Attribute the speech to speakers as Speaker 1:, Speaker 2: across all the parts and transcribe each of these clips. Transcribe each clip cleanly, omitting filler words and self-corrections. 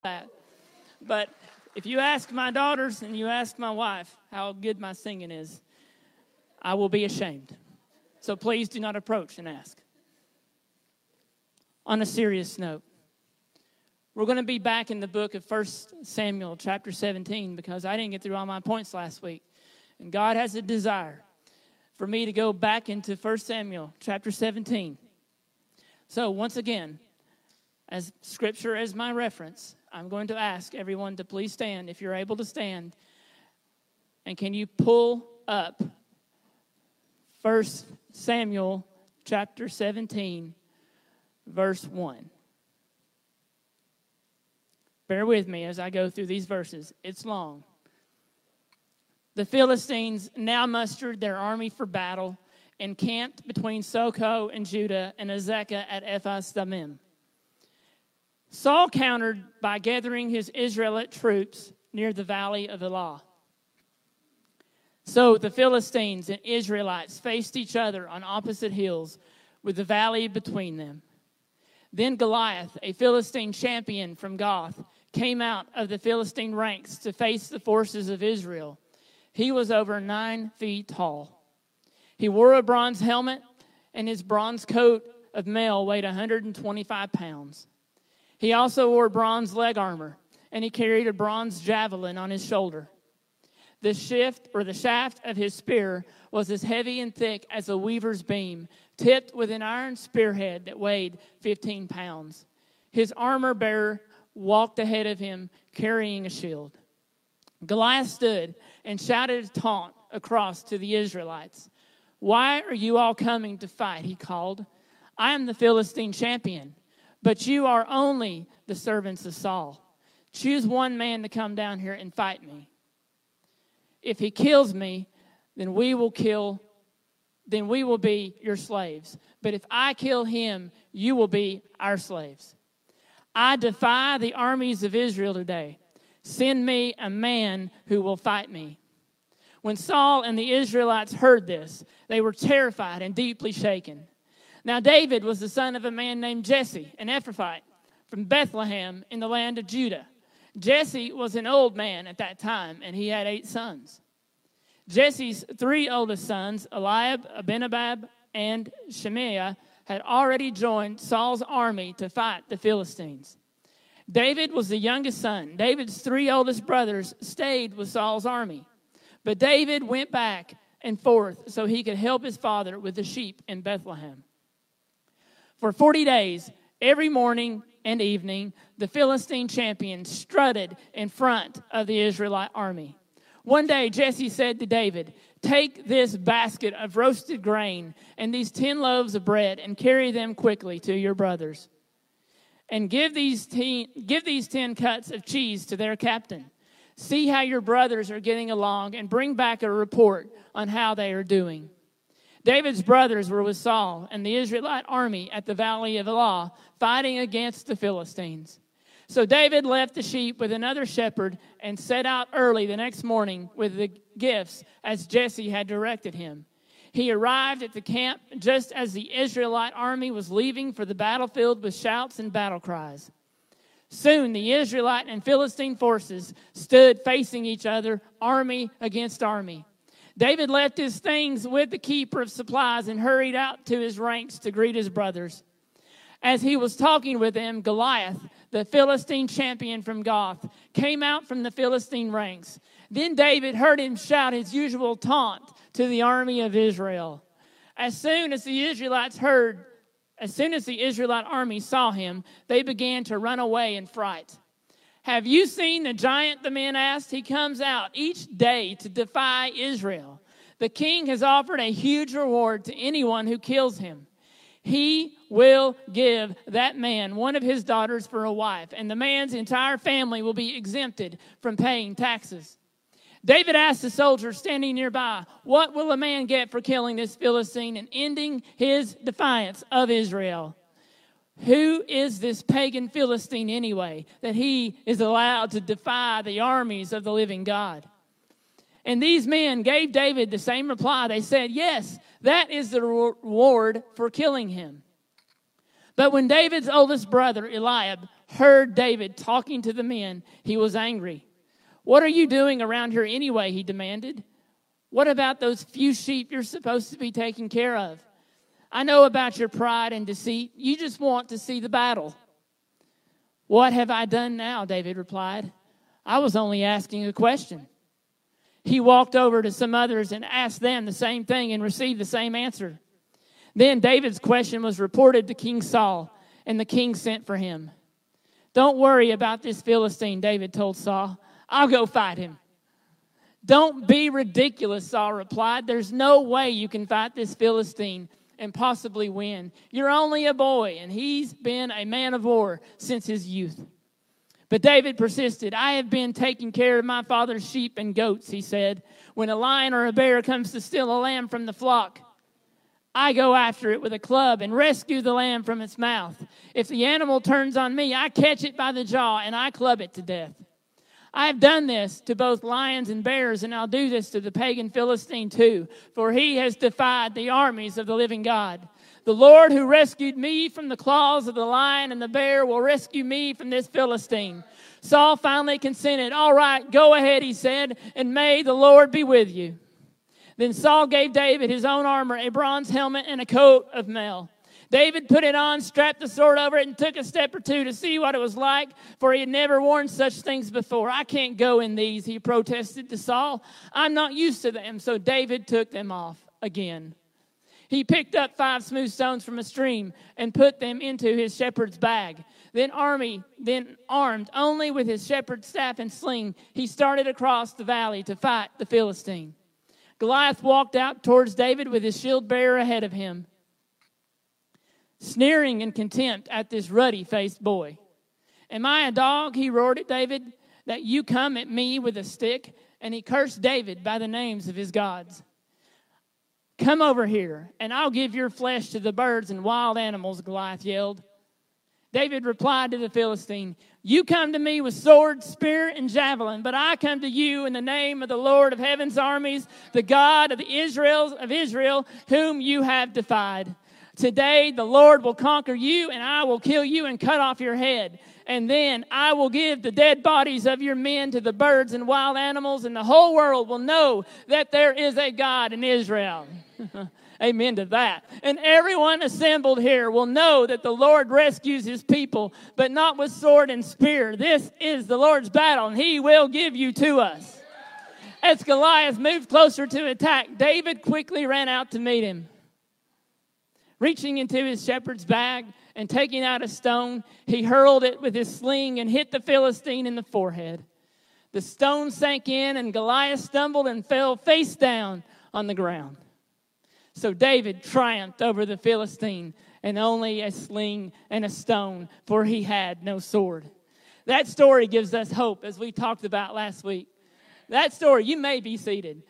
Speaker 1: that. But if you ask my daughters and you ask my wife how good my singing is, I will be ashamed. So please do not approach and ask. On a serious note, we're going to be back in the book of 1 Samuel chapter 17 because I didn't get through all my points last week. And God has a desire for me to go back into 1 Samuel chapter 17. So once again, as Scripture as my reference, I'm going to ask everyone to please stand if you're able to stand. And can you pull up 1 Samuel chapter 17, verse 1. Bear with me as I go through these verses. It's long. The Philistines now mustered their army for battle and camped between Soko and Judah and Azekah at Ephes-dammim. Saul countered by gathering his Israelite troops near the valley of Elah. So the Philistines and Israelites faced each other on opposite hills with the valley between them. Then Goliath, a Philistine champion from Gath, came out of the Philistine ranks to face the forces of Israel. He was over 9 feet tall. He wore a bronze helmet, and his bronze coat of mail weighed 125 pounds. He also wore bronze leg armor, and he carried a bronze javelin on his shoulder. The shaft of his spear was as heavy and thick as a weaver's beam, tipped with an iron spearhead that weighed 15 pounds. His armor bearer walked ahead of him, carrying a shield. Goliath stood and shouted a taunt across to the Israelites. "Why are you all coming to fight?" he called. "I am the Philistine champion, but you are only the servants of Saul. Choose one man to come down here and fight me. If he kills me, then we will be your slaves. But if I kill him, you will be our slaves. I defy the armies of Israel today. Send me a man who will fight me." When Saul and the Israelites heard this, they were terrified and deeply shaken. Now David was the son of a man named Jesse, an Ephrathite, from Bethlehem in the land of Judah. Jesse was an old man at that time, and he had 8 sons. Jesse's 3 oldest sons, Eliab, Abinadab, and Shimea, had already joined Saul's army to fight the Philistines. David was the youngest son. David's 3 oldest brothers stayed with Saul's army. But David went back and forth so he could help his father with the sheep in Bethlehem. For 40 days, every morning and evening, the Philistine champion strutted in front of the Israelite army. One day, Jesse said to David, "Take this basket of roasted grain and these 10 loaves of bread and carry them quickly to your brothers. And give these 10 cuts of cheese to their captain. See how your brothers are getting along and bring back a report on how they are doing." David's brothers were with Saul and the Israelite army at the valley of Elah, fighting against the Philistines. So David left the sheep with another shepherd and set out early the next morning with the gifts as Jesse had directed him. He arrived at the camp just as the Israelite army was leaving for the battlefield with shouts and battle cries. Soon the Israelite and Philistine forces stood facing each other, army against army. David left his things with the keeper of supplies and hurried out to his ranks to greet his brothers. As he was talking with them, Goliath, the Philistine champion from Gath, came out from the Philistine ranks. Then David heard him shout his usual taunt to the army of Israel. As soon as the Israelite army saw him, they began to run away in fright. "Have you seen the giant?" the men asked. "He comes out each day to defy Israel. The king has offered a huge reward to anyone who kills him. He will give that man one of his daughters for a wife, and the man's entire family will be exempted from paying taxes." David asked the soldiers standing nearby, "What will a man get for killing this Philistine and ending his defiance of Israel? Who is this pagan Philistine anyway, that he is allowed to defy the armies of the living God?" And these men gave David the same reply. They said, "Yes, that is the reward for killing him." But when David's oldest brother, Eliab, heard David talking to the men, he was angry. "What are you doing around here anyway?" he demanded. "What about those few sheep you're supposed to be taking care of? I know about your pride and deceit. You just want to see the battle." "What have I done now?" David replied. "I was only asking a question." He walked over to some others and asked them the same thing and received the same answer. Then David's question was reported to King Saul, and the king sent for him. "Don't worry about this Philistine," David told Saul. "I'll go fight him." "Don't be ridiculous," Saul replied. "There's no way you can fight this Philistine and possibly win. You're only a boy, and he's been a man of war since his youth." But David persisted. "I have been taking care of my father's sheep and goats," he said. "When a lion or a bear comes to steal a lamb from the flock, I go after it with a club and rescue the lamb from its mouth. If the animal turns on me, I catch it by the jaw and I club it to death. I have done this to both lions and bears, and I'll do this to the pagan Philistine too, for he has defied the armies of the living God. The Lord who rescued me from the claws of the lion and the bear will rescue me from this Philistine." Saul finally consented. "All right, go ahead," he said, "and may the Lord be with you." Then Saul gave David his own armor, a bronze helmet, and a coat of mail. David put it on, strapped the sword over it, and took a step or two to see what it was like, for he had never worn such things before. "I can't go in these," he protested to Saul. "I'm not used to them." So David took them off again. He picked up 5 smooth stones from a stream and put them into his shepherd's bag. Then armed only with his shepherd's staff and sling, he started across the valley to fight the Philistine. Goliath walked out towards David with his shield bearer ahead of him, sneering in contempt at this ruddy-faced boy. "Am I a dog," he roared at David, "that you come at me with a stick?" And he cursed David by the names of his gods. "Come over here, and I'll give your flesh to the birds and wild animals," Goliath yelled. David replied to the Philistine, "You come to me with sword, spear, and javelin, but I come to you in the name of the Lord of heaven's armies, the God of Israel, whom you have defied. Today the Lord will conquer you, and I will kill you and cut off your head. And then I will give the dead bodies of your men to the birds and wild animals, and the whole world will know that there is a God in Israel." Amen to that. "And everyone assembled here will know that the Lord rescues his people, but not with sword and spear. This is the Lord's battle, and he will give you to us." As Goliath moved closer to attack, David quickly ran out to meet him. Reaching into his shepherd's bag and taking out a stone, he hurled it with his sling and hit the Philistine in the forehead. The stone sank in, and Goliath stumbled and fell face down on the ground. So David triumphed over the Philistine, and only a sling and a stone, for he had no sword. That story gives us hope, as we talked about last week. That story, you may be seated.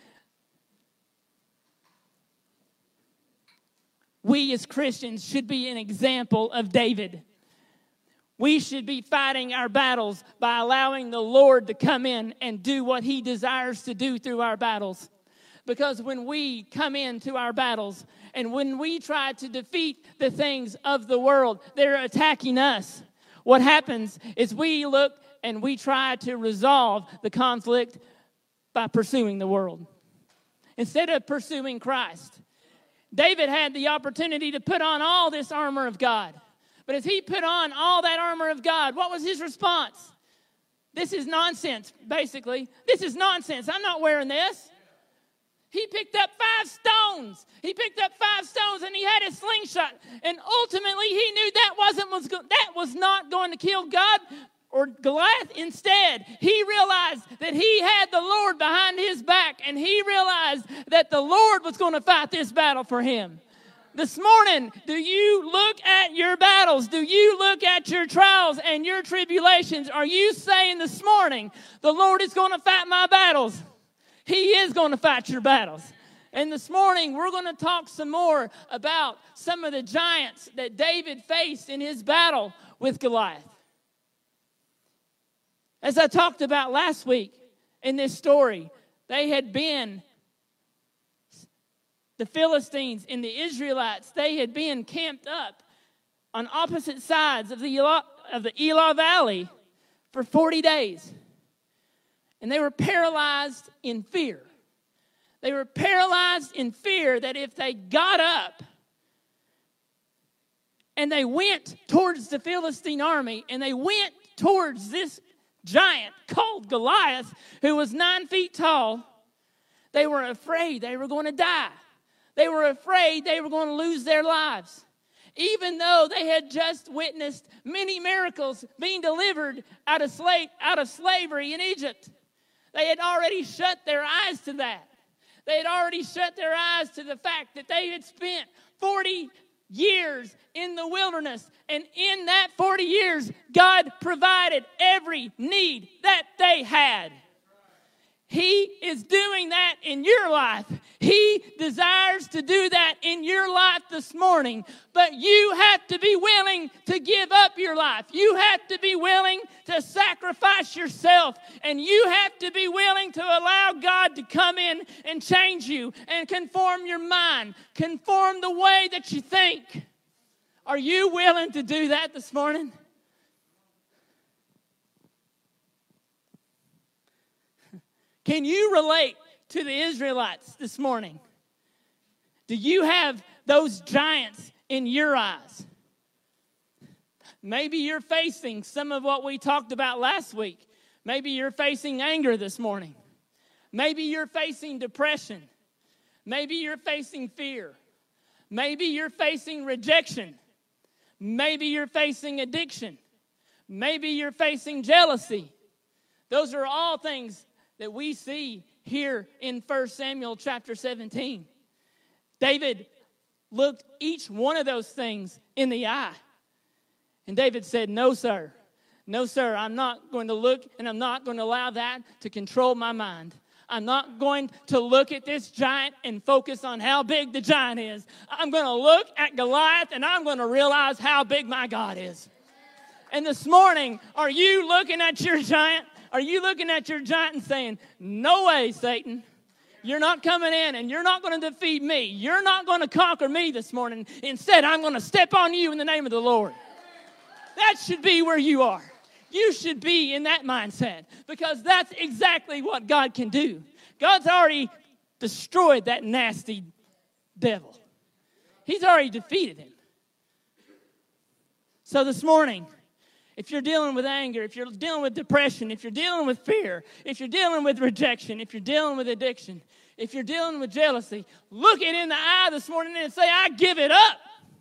Speaker 1: We as Christians should be an example of David. We should be fighting our battles by allowing the Lord to come in and do what he desires to do through our battles. Because when we come into our battles and when we try to defeat the things of the world, they're attacking us. What happens is we look and we try to resolve the conflict by pursuing the world instead of pursuing Christ. David had the opportunity to put on all this armor of God. But as he put on all that armor of God, what was his response? "This is nonsense," basically. "This is nonsense. I'm not wearing this." He picked up 5 stones. He picked up 5 stones and he had a slingshot. And ultimately he knew that was not going to kill God or Goliath. Instead, he realized that he had the Lord behind his back, and he realized that the Lord was going to fight this battle for him. This morning, do you look at your battles? Do you look at your trials and your tribulations? Are you saying this morning, the Lord is going to fight my battles? He is going to fight your battles. And this morning, we're going to talk some more about some of the giants that David faced in his battle with Goliath. As I talked about last week in this story, the Philistines and the Israelites, they had been camped up on opposite sides of the of the Elah Valley for 40 days. And they were paralyzed in fear. They were paralyzed in fear that if they got up and they went towards the Philistine army and they went towards this giant called Goliath, who was 9 feet tall, they were afraid they were going to die. They were afraid they were going to lose their lives. Even though they had just witnessed many miracles being delivered out of slavery in Egypt. They had already shut their eyes to that. They had already shut their eyes to the fact that they had spent 40 years in the wilderness. And in that 40 years, God provided every need that they had. He is doing that in your life. He desires to do that in your life this morning. But you have to be willing to give up your life. You have to be willing to sacrifice yourself. And you have to be willing to allow God to come in and change you and conform your mind, conform the way that you think. Are you willing to do that this morning? Can you relate to the Israelites this morning? Do you have those giants in your eyes? Maybe you're facing some of what we talked about last week. Maybe you're facing anger this morning. Maybe you're facing depression. Maybe you're facing fear. Maybe you're facing rejection. Maybe you're facing addiction. Maybe you're facing jealousy. Those are all things that we see here in 1 Samuel chapter 17. David looked each one of those things in the eye. And David said, no, sir. No, sir, I'm not going to look and I'm not going to allow that to control my mind. I'm not going to look at this giant and focus on how big the giant is. I'm going to look at Goliath and I'm going to realize how big my God is. And this morning, are you looking at your giant? Are you looking at your giant and saying, no way, Satan. You're not coming in and you're not going to defeat me. You're not going to conquer me this morning. Instead, I'm going to step on you in the name of the Lord. That should be where you are. You should be in that mindset because that's exactly what God can do. God's already destroyed that nasty devil. He's already defeated him. So this morning, if you're dealing with anger, if you're dealing with depression, if you're dealing with fear, if you're dealing with rejection, if you're dealing with addiction, if you're dealing with jealousy, look it in the eye this morning and say, I give it up.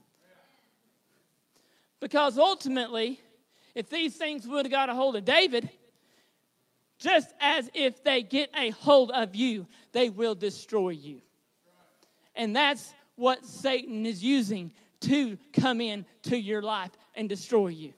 Speaker 1: Because ultimately, if these things would have got a hold of David, just as if they get a hold of you, they will destroy you. And that's what Satan is using to come in to your life and destroy you.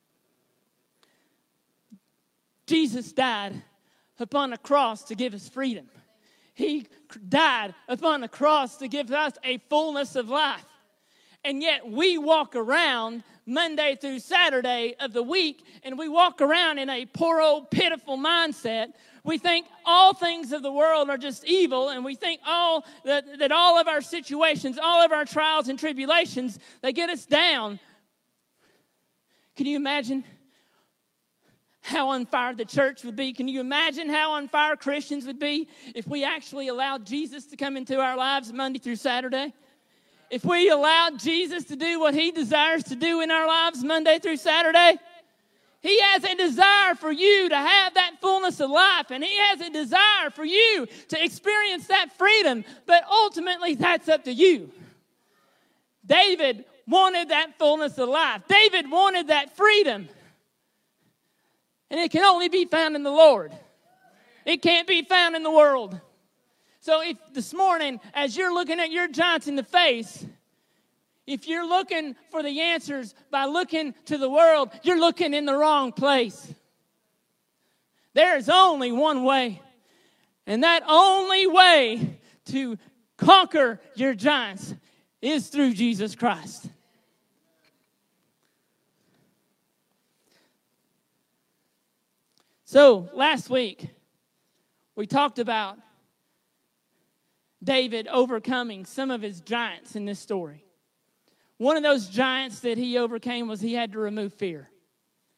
Speaker 1: Jesus died upon a cross to give us freedom. He died upon a cross to give us a fullness of life. And yet we walk around Monday through Saturday of the week, and we walk around in a poor old pitiful mindset. We think all things of the world are just evil, and we think that all of our situations, all of our trials and tribulations, they get us down. Can you imagine how on fire the church would be? Can you imagine how on fire Christians would be if we actually allowed Jesus to come into our lives Monday through Saturday? If we allowed Jesus to do what he desires to do in our lives Monday through Saturday? He has a desire for you to have that fullness of life, and he has a desire for you to experience that freedom, but ultimately that's up to you. David wanted that fullness of life. David wanted that freedom. And it can only be found in the Lord. It can't be found in the world. So if this morning, as you're looking at your giants in the face, if you're looking for the answers by looking to the world, you're looking in the wrong place. There is only one way. And that only way to conquer your giants is through Jesus Christ. So last week, we talked about David overcoming some of his giants in this story. One of those giants that he overcame was he had to remove fear.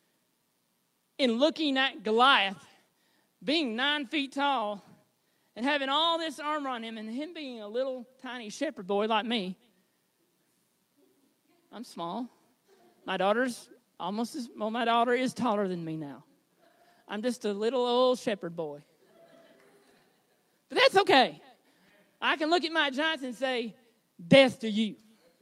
Speaker 1: in looking at Goliath being 9 feet tall and having all this armor on him and him being a little tiny shepherd boy like me. I'm small. My daughter is taller than me now. I'm just a little old shepherd boy. But that's okay. I can look at my giants and say, death to you.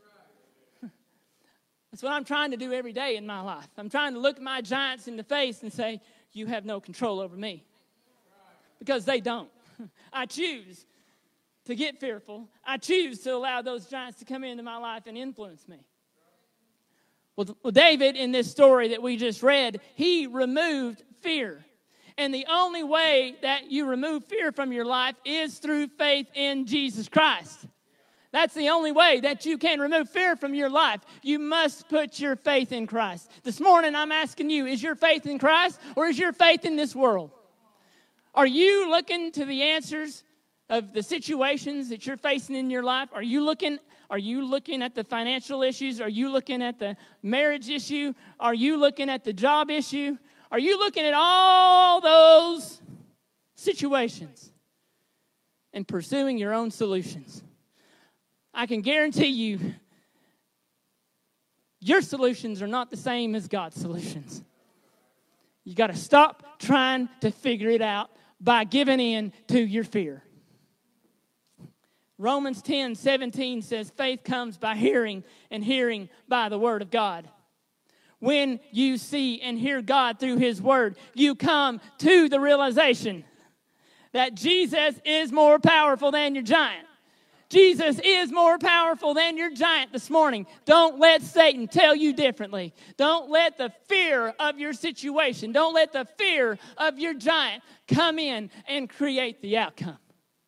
Speaker 1: That's what I'm trying to do every day in my life. I'm trying to look my giants in the face and say, you have no control over me. Because they don't. I choose to get fearful. I choose to allow those giants to come into my life and influence me. Well, David, in this story that we just read, he removed fear. And the only way that you remove fear from your life is through faith in Jesus Christ. That's the only way that you can remove fear from your life. You must put your faith in Christ. This morning, I'm asking you, is your faith in Christ or is your faith in this world? Are you looking to the answers of the situations that you're facing in your life? Are you looking at the financial issues? Are you looking at the marriage issue? Are you looking at the job issue? Are you looking at all those situations and pursuing your own solutions? I can guarantee you, your solutions are not the same as God's solutions. You got to stop trying to figure it out by giving in to your fear. Romans 10:17 says, faith comes by hearing, and hearing by the word of God. When you see and hear God through his word, you come to the realization that Jesus is more powerful than your giant. Jesus is more powerful than your giant this morning. Don't let Satan tell you differently. Don't let the fear of your situation, don't let the fear of your giant come in and create the outcome.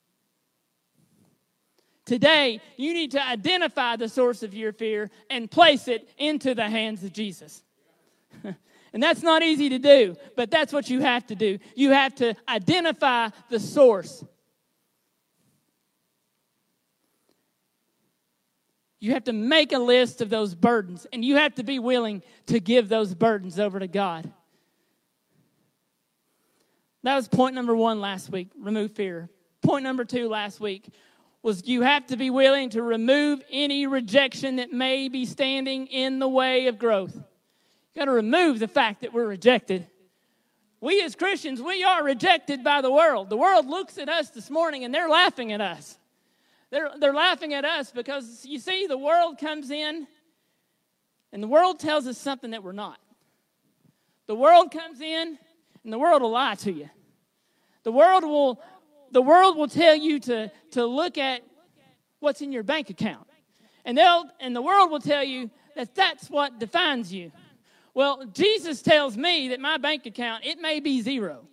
Speaker 1: Today, you need to identify the source of your fear and place it into the hands of Jesus. And that's not easy to do, but that's what you have to do. You have to identify the source. You have to make a list of those burdens, and you have to be willing to give those burdens over to God. That was point number 1 last week, remove fear. Point number 2 last week was you have to be willing to remove any rejection that may be standing in the way of growth. You've got to remove the fact that we're rejected. We as Christians, we are rejected by the world. The world looks at us this morning and they're laughing at us. They're laughing at us because, you see, the world comes in and the world tells us something that we're not. The world comes in and the world will lie to you. The world will tell you to look at what's in your bank account. And the world will tell you that that's what defines you. Well, Jesus tells me that my bank account, it may be 0.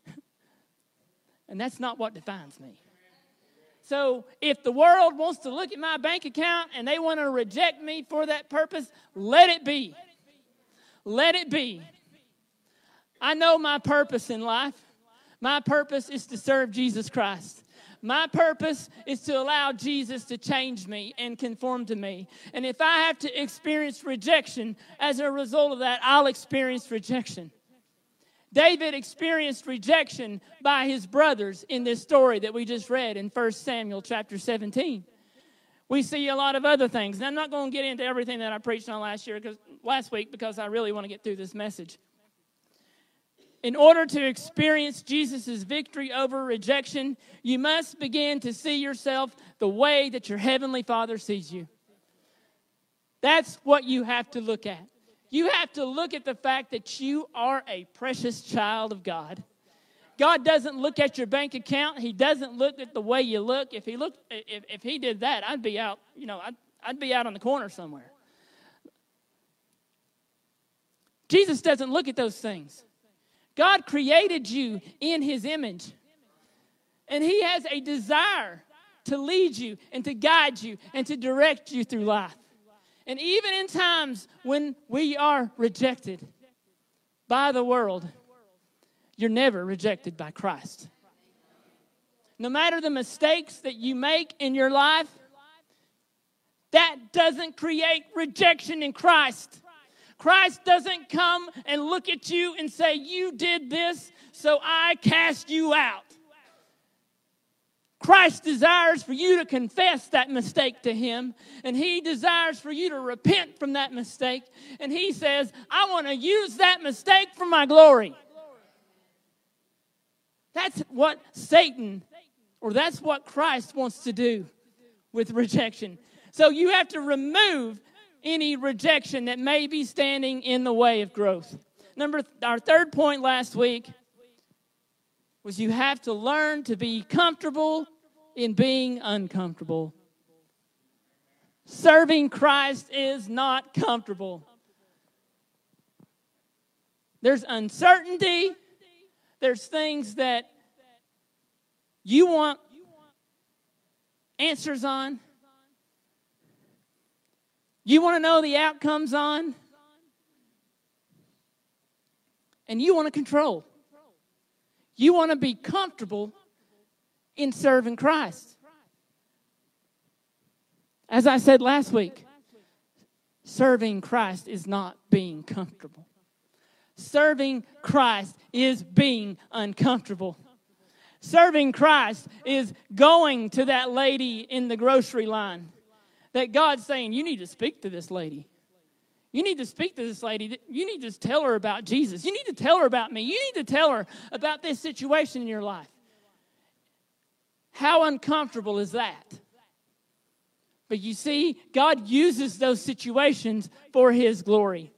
Speaker 1: And that's not what defines me. So if the world wants to look at my bank account and they want to reject me for that purpose, let it be. Let it be. I know my purpose in life. My purpose is to serve Jesus Christ. My purpose is to allow Jesus to change me and conform to me. And if I have to experience rejection as a result of that, I'll experience rejection. David experienced rejection by his brothers in this story that we just read in 1 Samuel chapter 17. We see a lot of other things. And I'm not going to get into everything that I preached on last week because I really want to get through this message. In order to experience Jesus' victory over rejection, you must begin to see yourself the way that your Heavenly Father sees you. That's what you have to look at. You have to look at the fact that you are a precious child of God. God doesn't look at your bank account. He doesn't look at the way you look. If he did that, I'd be out, I'd be out on the corner somewhere. Jesus doesn't look at those things. God created you in his image. And he has a desire to lead you and to guide you and to direct you through life. And even in times when we are rejected by the world, you're never rejected by Christ. No matter the mistakes that you make in your life, that doesn't create rejection in Christ. Christ doesn't come and look at you and say, you did this, so I cast you out. Christ desires for you to confess that mistake to Him, and He desires for you to repent from that mistake, and He says, I want to use that mistake for my glory. That's what Satan, or that's what Christ wants to do with rejection. So you have to remove any rejection that may be standing in the way of growth. Our third point last week was you have to learn to be comfortable in being uncomfortable. Serving Christ is not comfortable. There's uncertainty. There's things that you want answers on. You want to know the outcomes on. And you want to control. You want to be comfortable in serving Christ. As I said last week, serving Christ is not being comfortable. Serving Christ is being uncomfortable. Serving Christ is going to that lady in the grocery line that God's saying, you need to speak to this lady. You need to speak to this lady. You need to tell her about Jesus. You need to tell her about me. You need to tell her about this situation in your life. How uncomfortable is that? But you see, God uses those situations for His glory.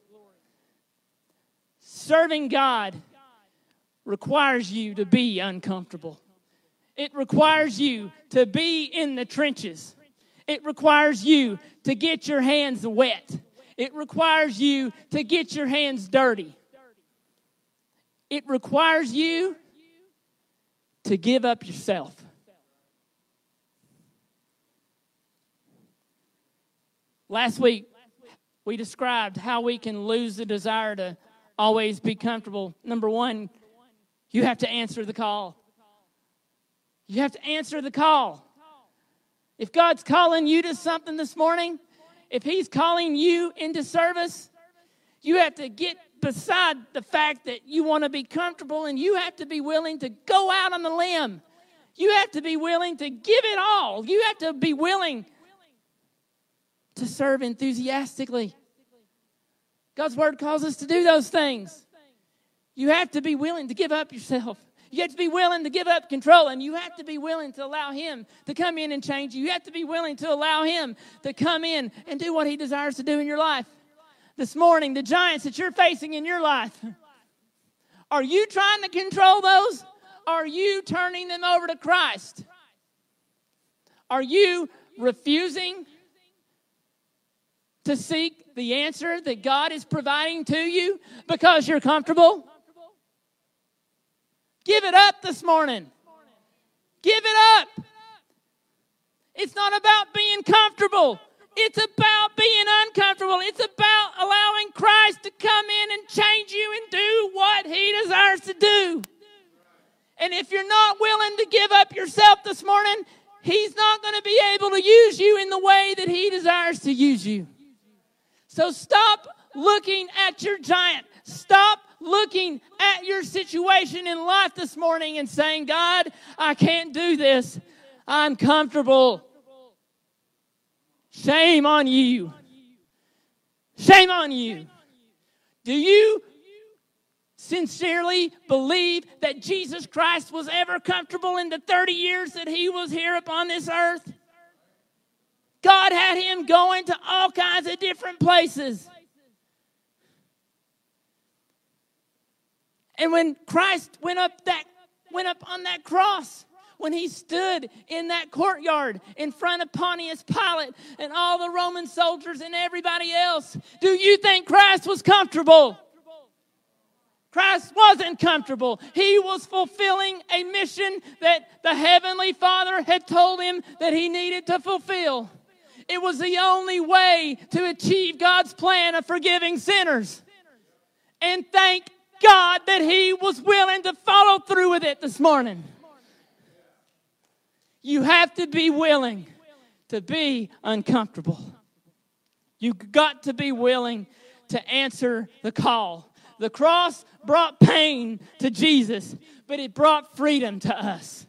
Speaker 1: Serving God requires you to be uncomfortable. It requires you to be in the trenches. It requires you to get your hands wet. It requires you to get your hands dirty. It requires you to give up yourself. Last week, we described how we can lose the desire to always be comfortable. Number one, you have to answer the call. You have to answer the call. If God's calling you to something this morning, if He's calling you into service, you have to get beside the fact that you want to be comfortable, and you have to be willing to go out on the limb. You have to be willing to give it all. You have to be willing to serve enthusiastically. God's Word calls us to do those things. You have to be willing to give up yourself. You have to be willing to give up control, and you have to be willing to allow Him to come in and change you. You have to be willing to allow Him to come in and do what He desires to do in your life. This morning, the giants that you're facing in your life, are you trying to control those? Are you turning them over to Christ? Are you refusing to seek the answer that God is providing to you because you're comfortable? Give it up this morning. Give it up. It's not about being comfortable. It's about being uncomfortable. It's about allowing Christ to come in and change you and do what He desires to do. And if you're not willing to give up yourself this morning, He's not going to be able to use you in the way that He desires to use you. So stop looking at your giant. Stop looking at your situation in life this morning and saying, God, I can't do this. I'm comfortable. Shame on you. Shame on you. Do you sincerely believe that Jesus Christ was ever comfortable in the 30 years that He was here upon this earth? God had Him going to all kinds of different places. And when Christ went up on that cross, when He stood in that courtyard in front of Pontius Pilate and all the Roman soldiers and everybody else, do you think Christ was comfortable? Christ wasn't comfortable. He was fulfilling a mission that the Heavenly Father had told Him that He needed to fulfill. It was the only way to achieve God's plan of forgiving sinners. And thank God that He was willing to follow through with it this morning. You have to be willing to be uncomfortable. You've got to be willing to answer the call. The cross brought pain to Jesus, but it brought freedom to us.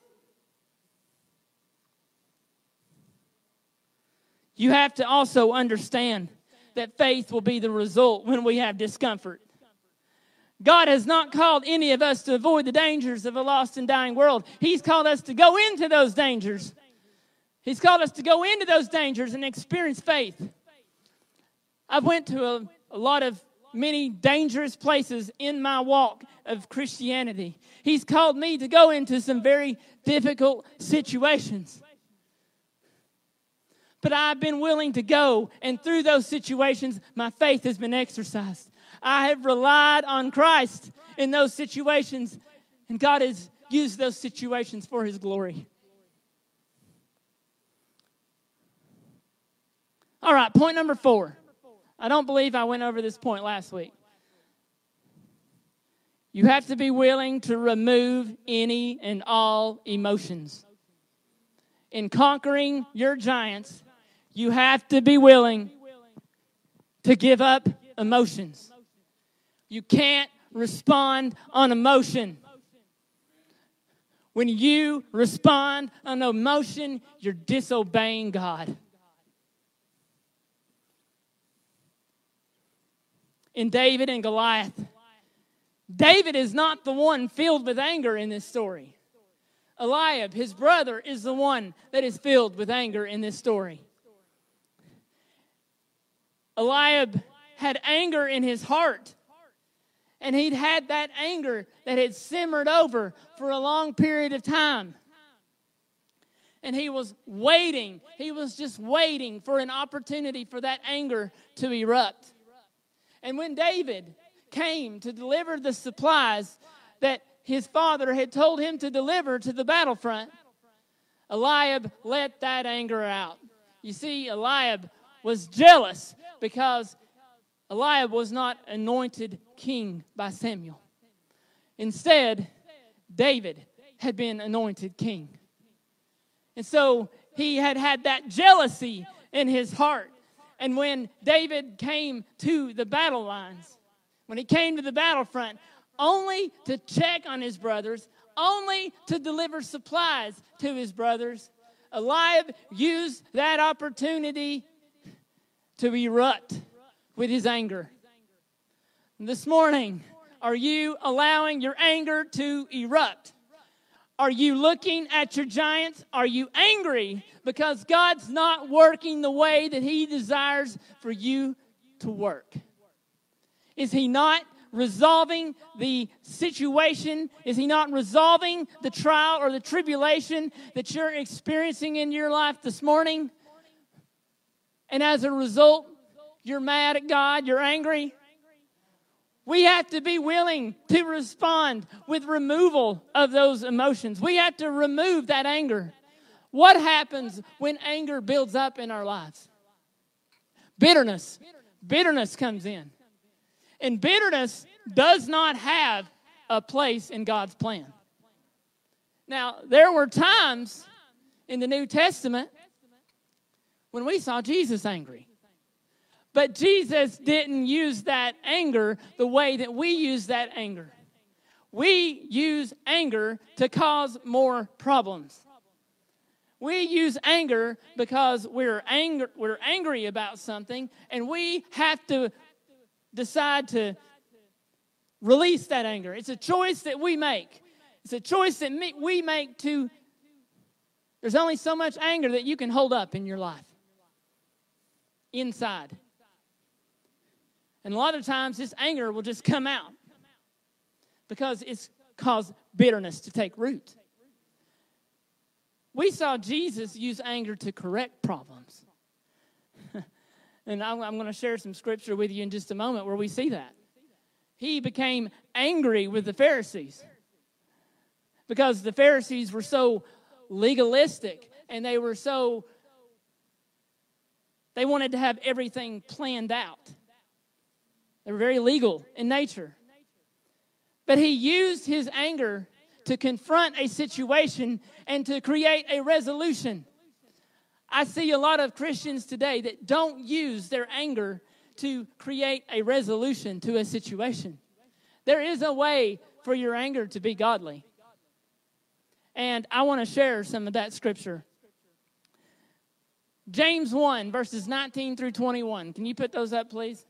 Speaker 1: You have to also understand that faith will be the result when we have discomfort. God has not called any of us to avoid the dangers of a lost and dying world. He's called us to go into those dangers. He's called us to go into those dangers and experience faith. I've went to a lot of many dangerous places in my walk of Christianity. He's called me to go into some very difficult situations. But I've been willing to go, and through those situations, my faith has been exercised. I have relied on Christ in those situations, and God has used those situations for His glory. All right, point number 4. I don't believe I went over this point last week. You have to be willing to remove any and all emotions. In conquering your giants, you have to be willing to give up emotions. You can't respond on emotion. When you respond on emotion, you're disobeying God. In David and Goliath, David is not the one filled with anger in this story. Eliab, his brother, is the one that is filled with anger in this story. Eliab had anger in his heart. And he'd had that anger that had simmered over for a long period of time. And he was waiting. He was just waiting for an opportunity for that anger to erupt. And when David came to deliver the supplies that his father had told him to deliver to the battlefront, Eliab let that anger out. You see, Eliab was jealous because Eliab was not anointed king by Samuel. Instead, David had been anointed king. And so he had had that jealousy in his heart. And when David came to the battle lines, when he came to the battlefront, only to check on his brothers, only to deliver supplies to his brothers, Eliab used that opportunity to erupt with his anger. This morning, are you allowing your anger to erupt? Are you looking at your giants? Are you angry because God's not working the way that He desires for you to work? Is He not resolving the situation? Is He not resolving the trial or the tribulation that you're experiencing in your life this morning? And as a result, you're mad at God, you're angry. We have to be willing to respond with removal of those emotions. We have to remove that anger. What happens when anger builds up in our lives? Bitterness. Bitterness comes in. And bitterness does not have a place in God's plan. Now, there were times in the New Testament when we saw Jesus angry. But Jesus didn't use that anger the way that we use that anger. We use anger to cause more problems. We use anger because we're angry about something, and we have to decide to release that anger. It's a choice that we make. It's a choice that we make to... There's only so much anger that you can hold up in your life. Inside. And a lot of times this anger will just come out because it's caused bitterness to take root. We saw Jesus use anger to correct problems. And I'm going to share some scripture with you in just a moment where we see that. He became angry with the Pharisees because the Pharisees were so legalistic and they wanted to have everything planned out. They were very legal in nature. But he used his anger to confront a situation and to create a resolution. I see a lot of Christians today that don't use their anger to create a resolution to a situation. There is a way for your anger to be godly. And I want to share some of that scripture. James 1, verses 19 through 21. Can you put those up, please?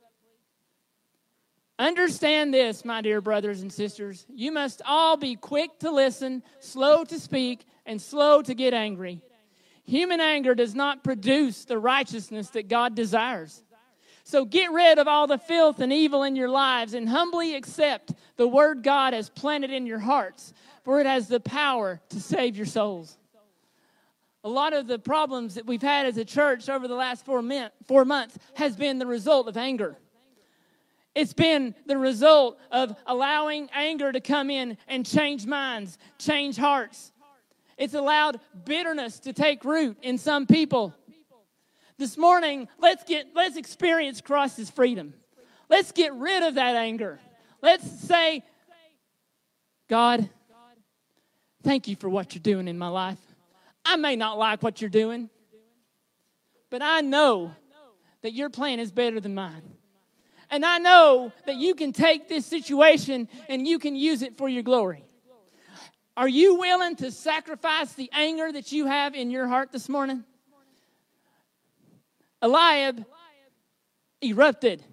Speaker 1: Understand this, my dear brothers and sisters. You must all be quick to listen, slow to speak, and slow to get angry. Human anger does not produce the righteousness that God desires. So get rid of all the filth and evil in your lives and humbly accept the word God has planted in your hearts, for it has the power to save your souls. A lot of the problems that we've had as a church over the last 4 months has been the result of anger. It's been the result of allowing anger to come in and change minds, change hearts. It's allowed bitterness to take root in some people. This morning, let's experience Christ's freedom. Let's get rid of that anger. Let's say, God, thank you for what you're doing in my life. I may not like what you're doing, but I know that your plan is better than mine. And I know that you can take this situation and you can use it for your glory. Are you willing to sacrifice the anger that you have in your heart this morning? Eliab erupted.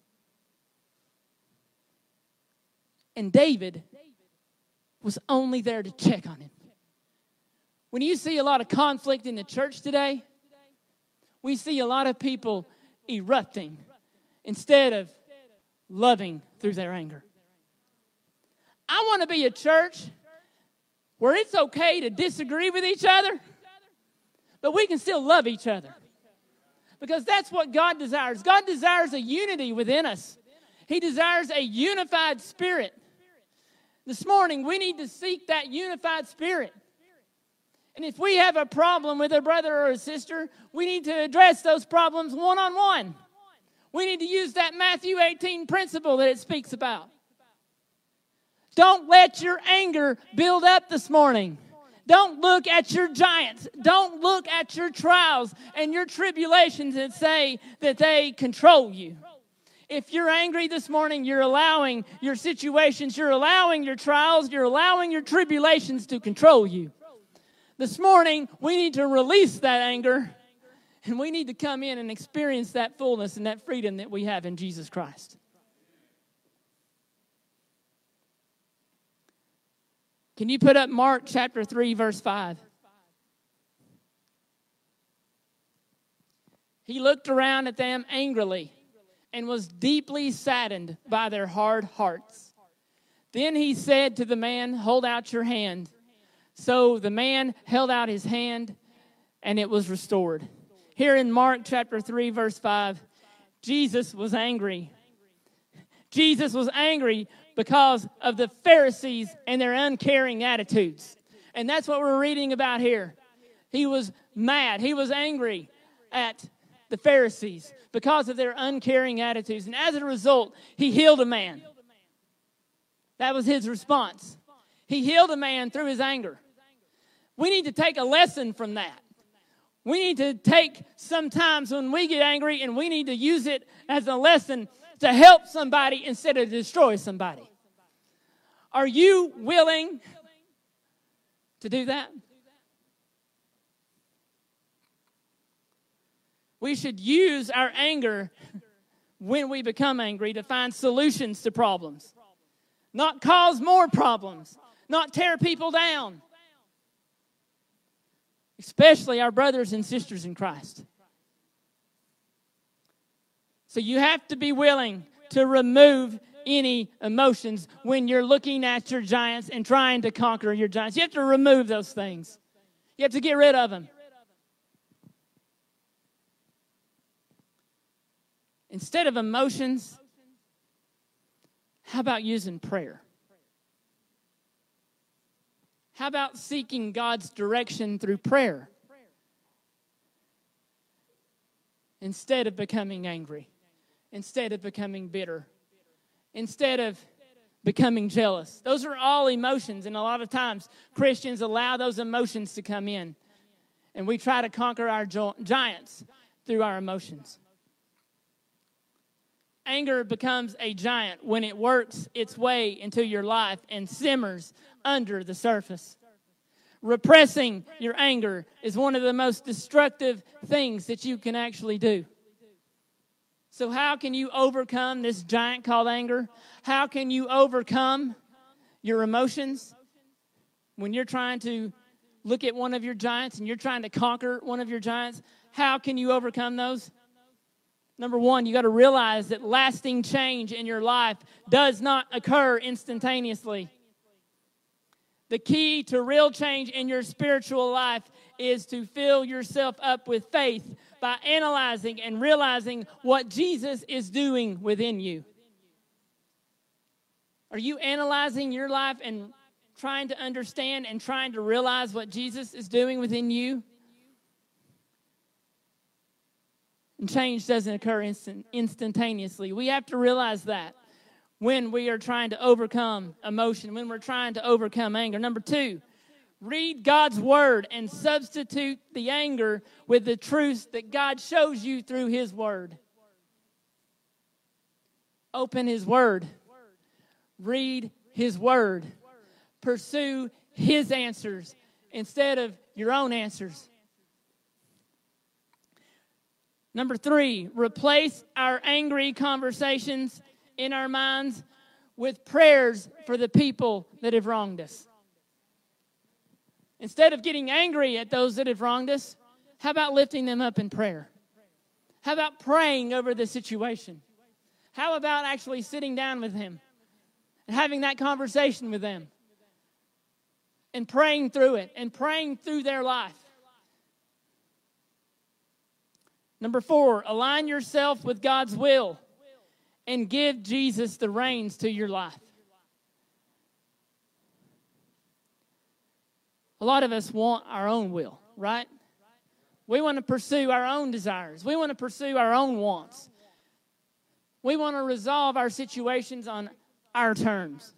Speaker 1: And David was only there to check on him. When you see a lot of conflict in the church today, we see a lot of people erupting instead of loving through their anger. I want to be a church where it's okay to disagree with each other, but we can still love each other. Because that's what God desires. God desires a unity within us. He desires a unified spirit. This morning, we need to seek that unified spirit. And if we have a problem with a brother or a sister, we need to address those problems one-on-one. We need to use that Matthew 18 principle that it speaks about. Don't let your anger build up this morning. Don't look at your giants. Don't look at your trials and your tribulations and say that they control you. If you're angry this morning, you're allowing your situations, you're allowing your trials, you're allowing your tribulations to control you. This morning, we need to release that anger, and we need to come in and experience that fullness and that freedom that we have in Jesus Christ. Can you put up Mark chapter 3, verse 5? He looked around at them angrily and was deeply saddened by their hard hearts. Then he said to the man, "Hold out your hand." So the man held out his hand, and it was restored. Here in Mark chapter 3, verse 5, Jesus was angry. Jesus was angry because of the Pharisees and their uncaring attitudes. And that's what we're reading about here. He was mad. He was angry at the Pharisees because of their uncaring attitudes. And as a result, he healed a man. That was his response. He healed a man through his anger. We need to take a lesson from that. We need to take some times when we get angry and we need to use it as a lesson to help somebody instead of destroy somebody. Are you willing to do that? We should use our anger when we become angry to find solutions to problems. Not cause more problems. Not tear people down. Especially our brothers and sisters in Christ. So you have to be willing to remove any emotions when you're looking at your giants and trying to conquer your giants. You have to remove those things. You have to get rid of them. Instead of emotions, how about using prayer? How about seeking God's direction through prayer? Instead of becoming angry. Instead of becoming bitter. Instead of becoming jealous. Those are all emotions, and a lot of times Christians allow those emotions to come in. And we try to conquer our giants through our emotions. Anger becomes a giant when it works its way into your life and simmers under the surface. Repressing your anger is one of the most destructive things that you can actually do. So how can you overcome this giant called anger? How can you overcome your emotions when you're trying to look at one of your giants and you're trying to conquer one of your giants? How can you overcome those? Number one, you got to realize that lasting change in your life does not occur instantaneously. The key to real change in your spiritual life is to fill yourself up with faith by analyzing and realizing what Jesus is doing within you. Are you analyzing your life and trying to understand and trying to realize what Jesus is doing within you? And change doesn't occur instantaneously. We have to realize that when we are trying to overcome emotion, when we're trying to overcome anger. Number two, read God's word and substitute the anger with the truths that God shows you through his word. Open his word. Read his word. Pursue his answers instead of your own answers. Number three, replace our angry conversations in our minds with prayers for the people that have wronged us. Instead of getting angry at those that have wronged us, how about lifting them up in prayer? How about praying over the situation? How about actually sitting down with him and having that conversation with them and praying through it and praying through their life? Number four, align yourself with God's will and give Jesus the reins to your life. A lot of us want our own will, right? We want to pursue our own desires. We want to pursue our own wants. We want to resolve our situations on our terms.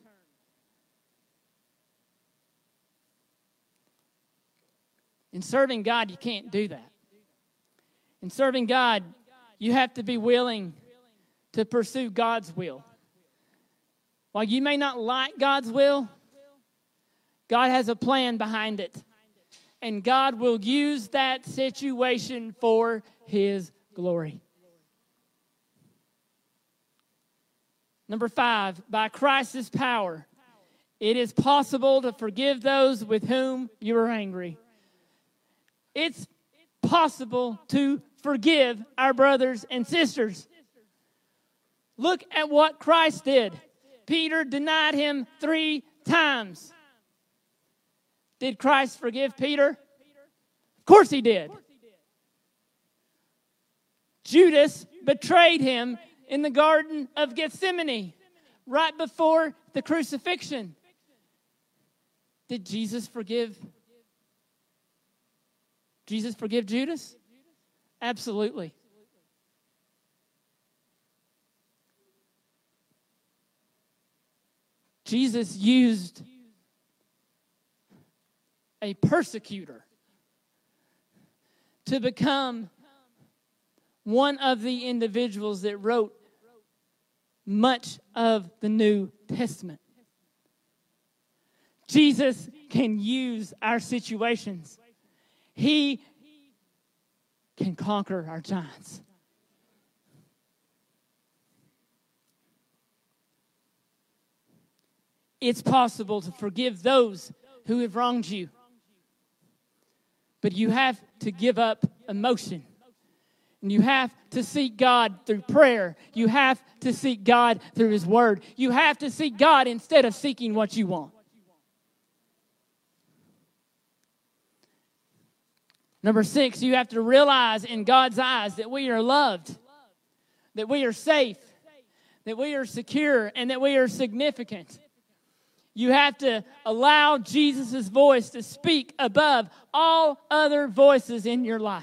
Speaker 1: In serving God, you can't do that. In serving God, you have to be willing to pursue God's will. While you may not like God's will, God has a plan behind it. And God will use that situation for his glory. Number five, by Christ's power, it is possible to forgive those with whom you are angry. It's possible to forgive our brothers and sisters. Look at what Christ did. Peter denied him 3 times. Did Christ forgive Peter? Of course he did. Judas betrayed him in the Garden of Gethsemane right before the crucifixion. Did Jesus forgive Judas? Absolutely. Jesus used a persecutor to become one of the individuals that wrote much of the New Testament. Jesus can use our situations. He can conquer our giants. It's possible to forgive those who have wronged you. But you have to give up emotion. And you have to seek God through prayer. You have to seek God through his word. You have to seek God instead of seeking what you want. Number 6, you have to realize in God's eyes that we are loved, that we are safe, that we are secure, and that we are significant. You have to allow Jesus' voice to speak above all other voices in your life.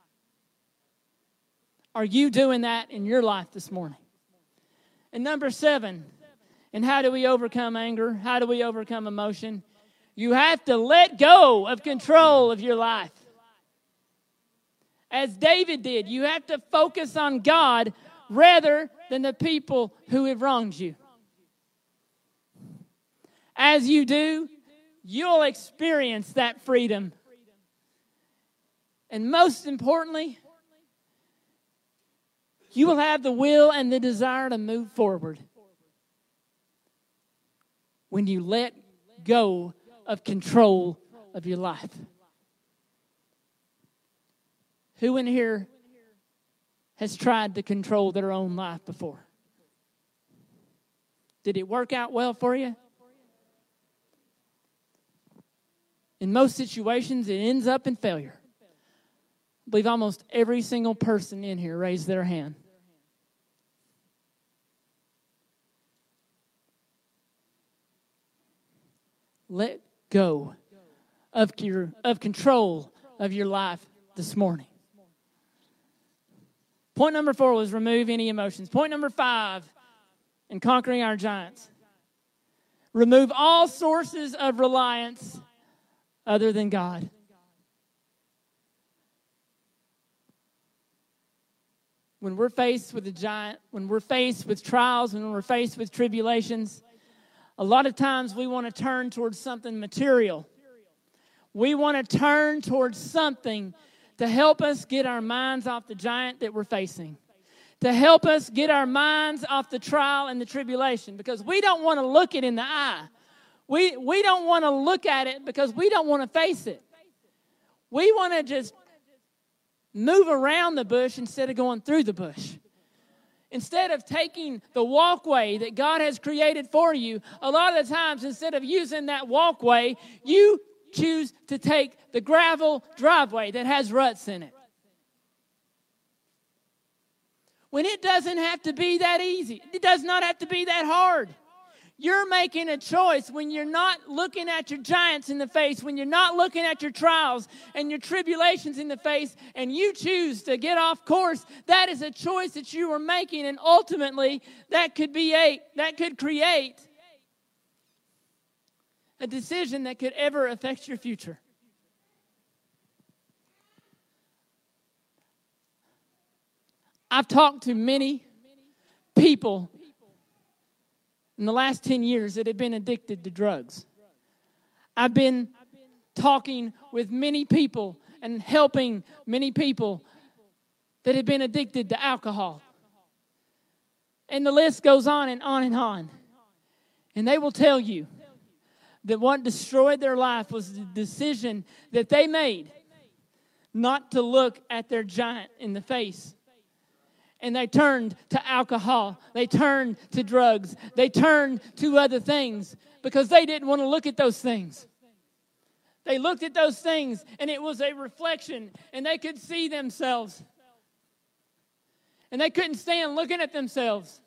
Speaker 1: Are you doing that in your life this morning? And number 7, and how do we overcome anger? How do we overcome emotion? You have to let go of control of your life. As David did, you have to focus on God rather than the people who have wronged you. As you do, you'll experience that freedom. And most importantly, you will have the will and the desire to move forward when you let go of control of your life. Who in here has tried to control their own life before? Did it work out well for you? In most situations, it ends up in failure. I believe almost every single person in here raised their hand. Let go of control of your life this morning. Point number 4 was remove any emotions. Point number 5 in conquering our giants. Remove all sources of reliance other than God. When we're faced with a giant, when we're faced with trials, when we're faced with tribulations, a lot of times we want to turn towards something material. We want to turn towards something to help us get our minds off the giant that we're facing, to help us get our minds off the trial and the tribulation, because we don't want to look it in the eye. We don't want to look at it because we don't want to face it. We want to just move around the bush instead of going through the bush. Instead of taking the walkway that God has created for you, a lot of the times, instead of using that walkway, you choose to take the gravel driveway that has ruts in it. When it doesn't have to be that easy. It does not have to be that hard. You're making a choice when you're not looking at your giants in the face, when you're not looking at your trials and your tribulations in the face, and you choose to get off course. That is a choice that you are making, and ultimately that could create a decision that could ever affect your future. I've talked to many people in the last 10 years that have been addicted to drugs. I've been talking with many people and helping many people that have been addicted to alcohol. And the list goes on and on and on. And they will tell you that what destroyed their life was the decision that they made not to look at their giant in the face. And they turned to alcohol. They turned to drugs. They turned to other things because they didn't want to look at those things. They looked at those things and it was a reflection and they could see themselves. And they couldn't stand looking at themselves.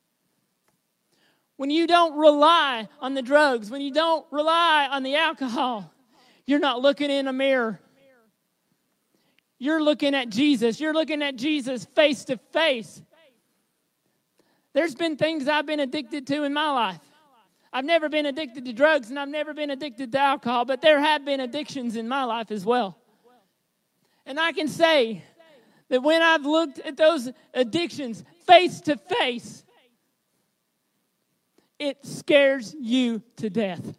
Speaker 1: When you don't rely on the drugs, when you don't rely on the alcohol, you're not looking in a mirror. You're looking at Jesus. You're looking at Jesus face to face. There's been things I've been addicted to in my life. I've never been addicted to drugs and I've never been addicted to alcohol, but there have been addictions in my life as well. And I can say that when I've looked at those addictions face to face, it scares you to death.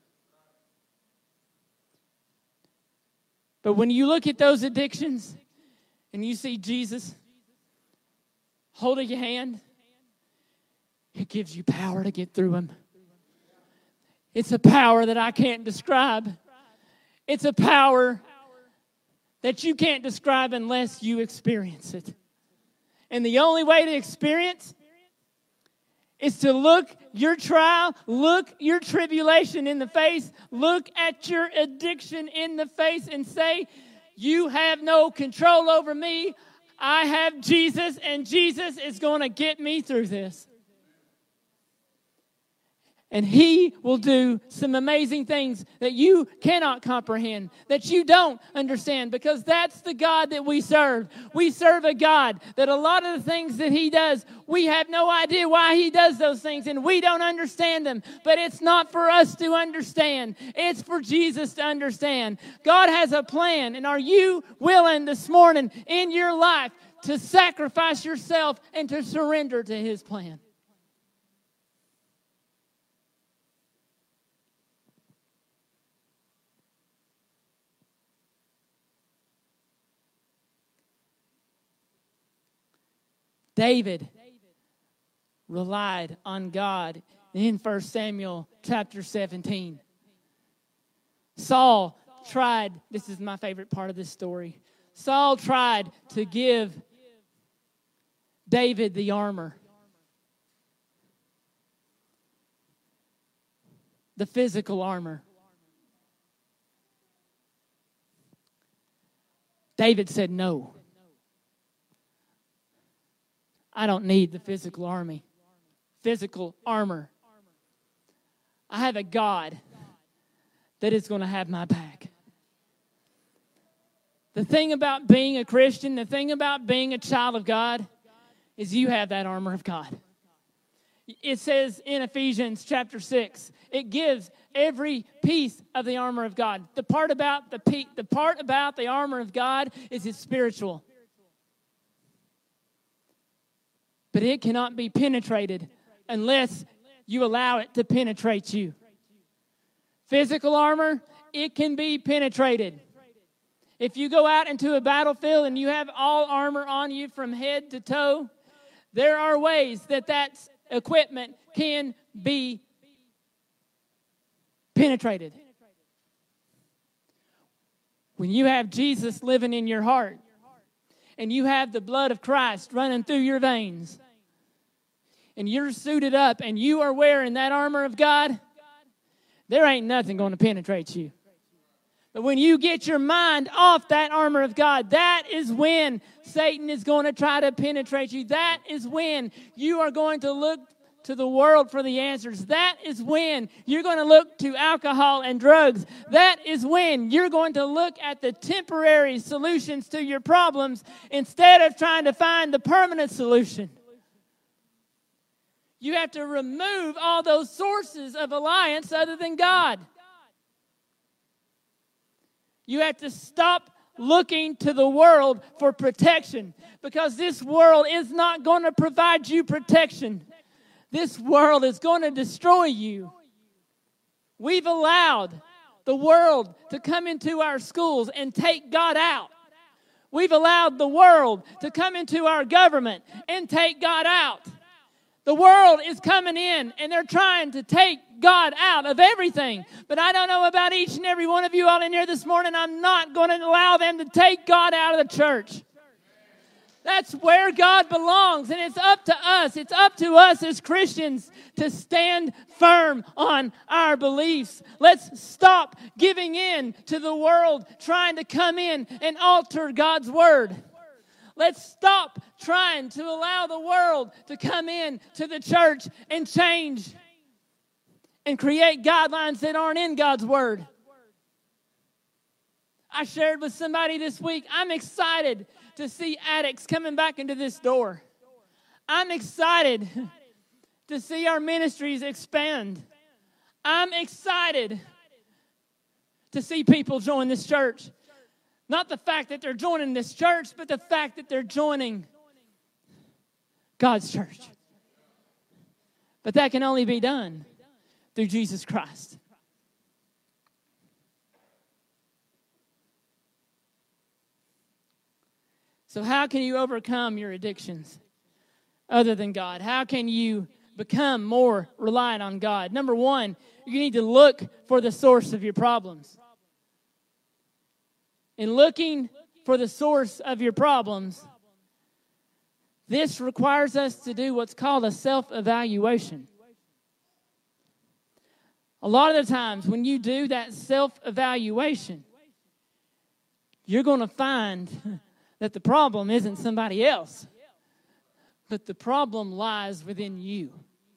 Speaker 1: But when you look at those addictions and you see Jesus holding your hand, it gives you power to get through them. It's a power that I can't describe. It's a power that you can't describe unless you experience it. And the only way to experience is to look your trial, look your tribulation in the face, look at your addiction in the face and say, you have no control over me. I have Jesus, and Jesus is going to get me through this. And He will do some amazing things that you cannot comprehend, that you don't understand, because that's the God that we serve. We serve a God that a lot of the things that He does, we have no idea why He does those things, and we don't understand them. But it's not for us to understand. It's for Jesus to understand. God has a plan, and are you willing this morning in your life to sacrifice yourself and to surrender to His plan. David relied on God in 1 Samuel chapter 17. Saul tried, this is my favorite part of this story. Saul tried to give David the armor, the physical armor. David said, no. I don't need the physical army, physical armor. I have a God that is going to have my back. The thing about being a Christian, the thing about being a child of God, is you have that armor of God. It says in Ephesians chapter 6, it gives every piece of the armor of God. The part about the armor of God is it's spiritual. But it cannot be penetrated unless you allow it to penetrate you. Physical armor, it can be penetrated. If you go out into a battlefield and you have all armor on you from head to toe, there are ways that equipment can be penetrated. When you have Jesus living in your heart and you have the blood of Christ running through your veins and you're suited up and you are wearing that armor of God, there ain't nothing going to penetrate you. But when you get your mind off that armor of God, that is when Satan is going to try to penetrate you. That is when you are going to look to the world for the answers. That is when you're going to look to alcohol and drugs. That is when you're going to look at the temporary solutions to your problems instead of trying to find the permanent solution. You have to remove all those sources of alliance other than God. You have to stop looking to the world for protection, because this world is not going to provide you protection. This world is going to destroy you. We've allowed the world to come into our schools and take God out. We've allowed the world to come into our government and take God out. The world is coming in and they're trying to take God out of everything. But I don't know about each and every one of you all in here this morning. I'm not going to allow them to take God out of the church. That's where God belongs. And it's up to us. It's up to us as Christians to stand firm on our beliefs. Let's stop giving in to the world trying to come in and alter God's word. Let's stop trying to allow the world to come in to the church and change and create guidelines that aren't in God's word. I shared with somebody this week, I'm excited to see addicts coming back into this door. I'm excited to see our ministries expand. I'm excited to see people join this church. Not the fact that they're joining this church, but the fact that they're joining God's church. But that can only be done through Jesus Christ. So how can you overcome your addictions other than God? How can you become more reliant on God? Number one, you need to look for the source of your problems. In looking for the source of your problems, this requires us to do what's called a self-evaluation. A lot of the times when you do that self-evaluation, you're going to find that the problem isn't somebody else, but the problem lies within you.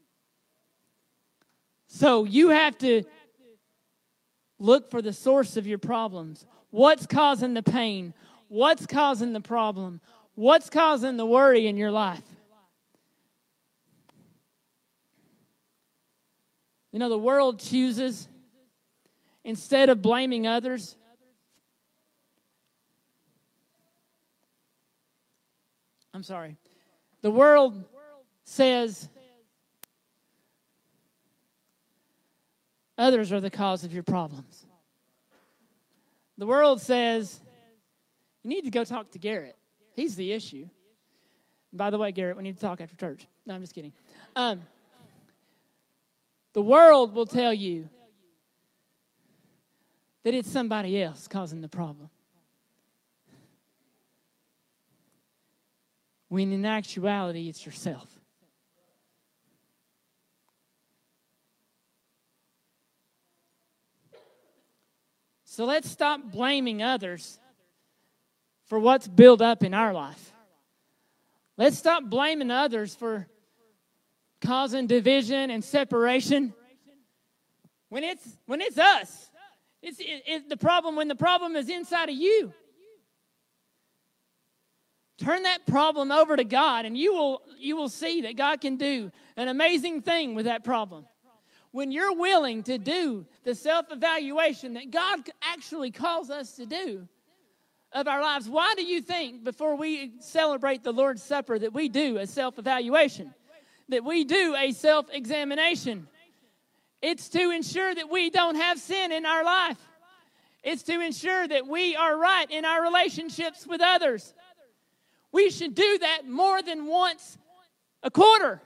Speaker 1: So you have to look for the source of your problems. What's causing the pain? What's causing the problem? What's causing the worry in your life? You know, the world chooses, instead of blaming others, The world says others are the cause of your problems. The world says you need to go talk to Garrett. He's the issue. And by the way, Garrett, we need to talk after church. No, I'm just kidding. The world will tell you that it's somebody else causing the problem. When in actuality, it's yourself. So let's stop blaming others for what's built up in our life. Let's stop blaming others for causing division and separation. When it's us, it's the problem. When the problem is inside of you, turn that problem over to God, and you will see that God can do an amazing thing with that problem. When you're willing to do the self-evaluation that God actually calls us to do of our lives, why do you think before we celebrate the Lord's Supper that we do a self-evaluation, that we do a self-examination? It's to ensure that we don't have sin in our life. It's to ensure that we are right in our relationships with others. We should do that more than once a quarter.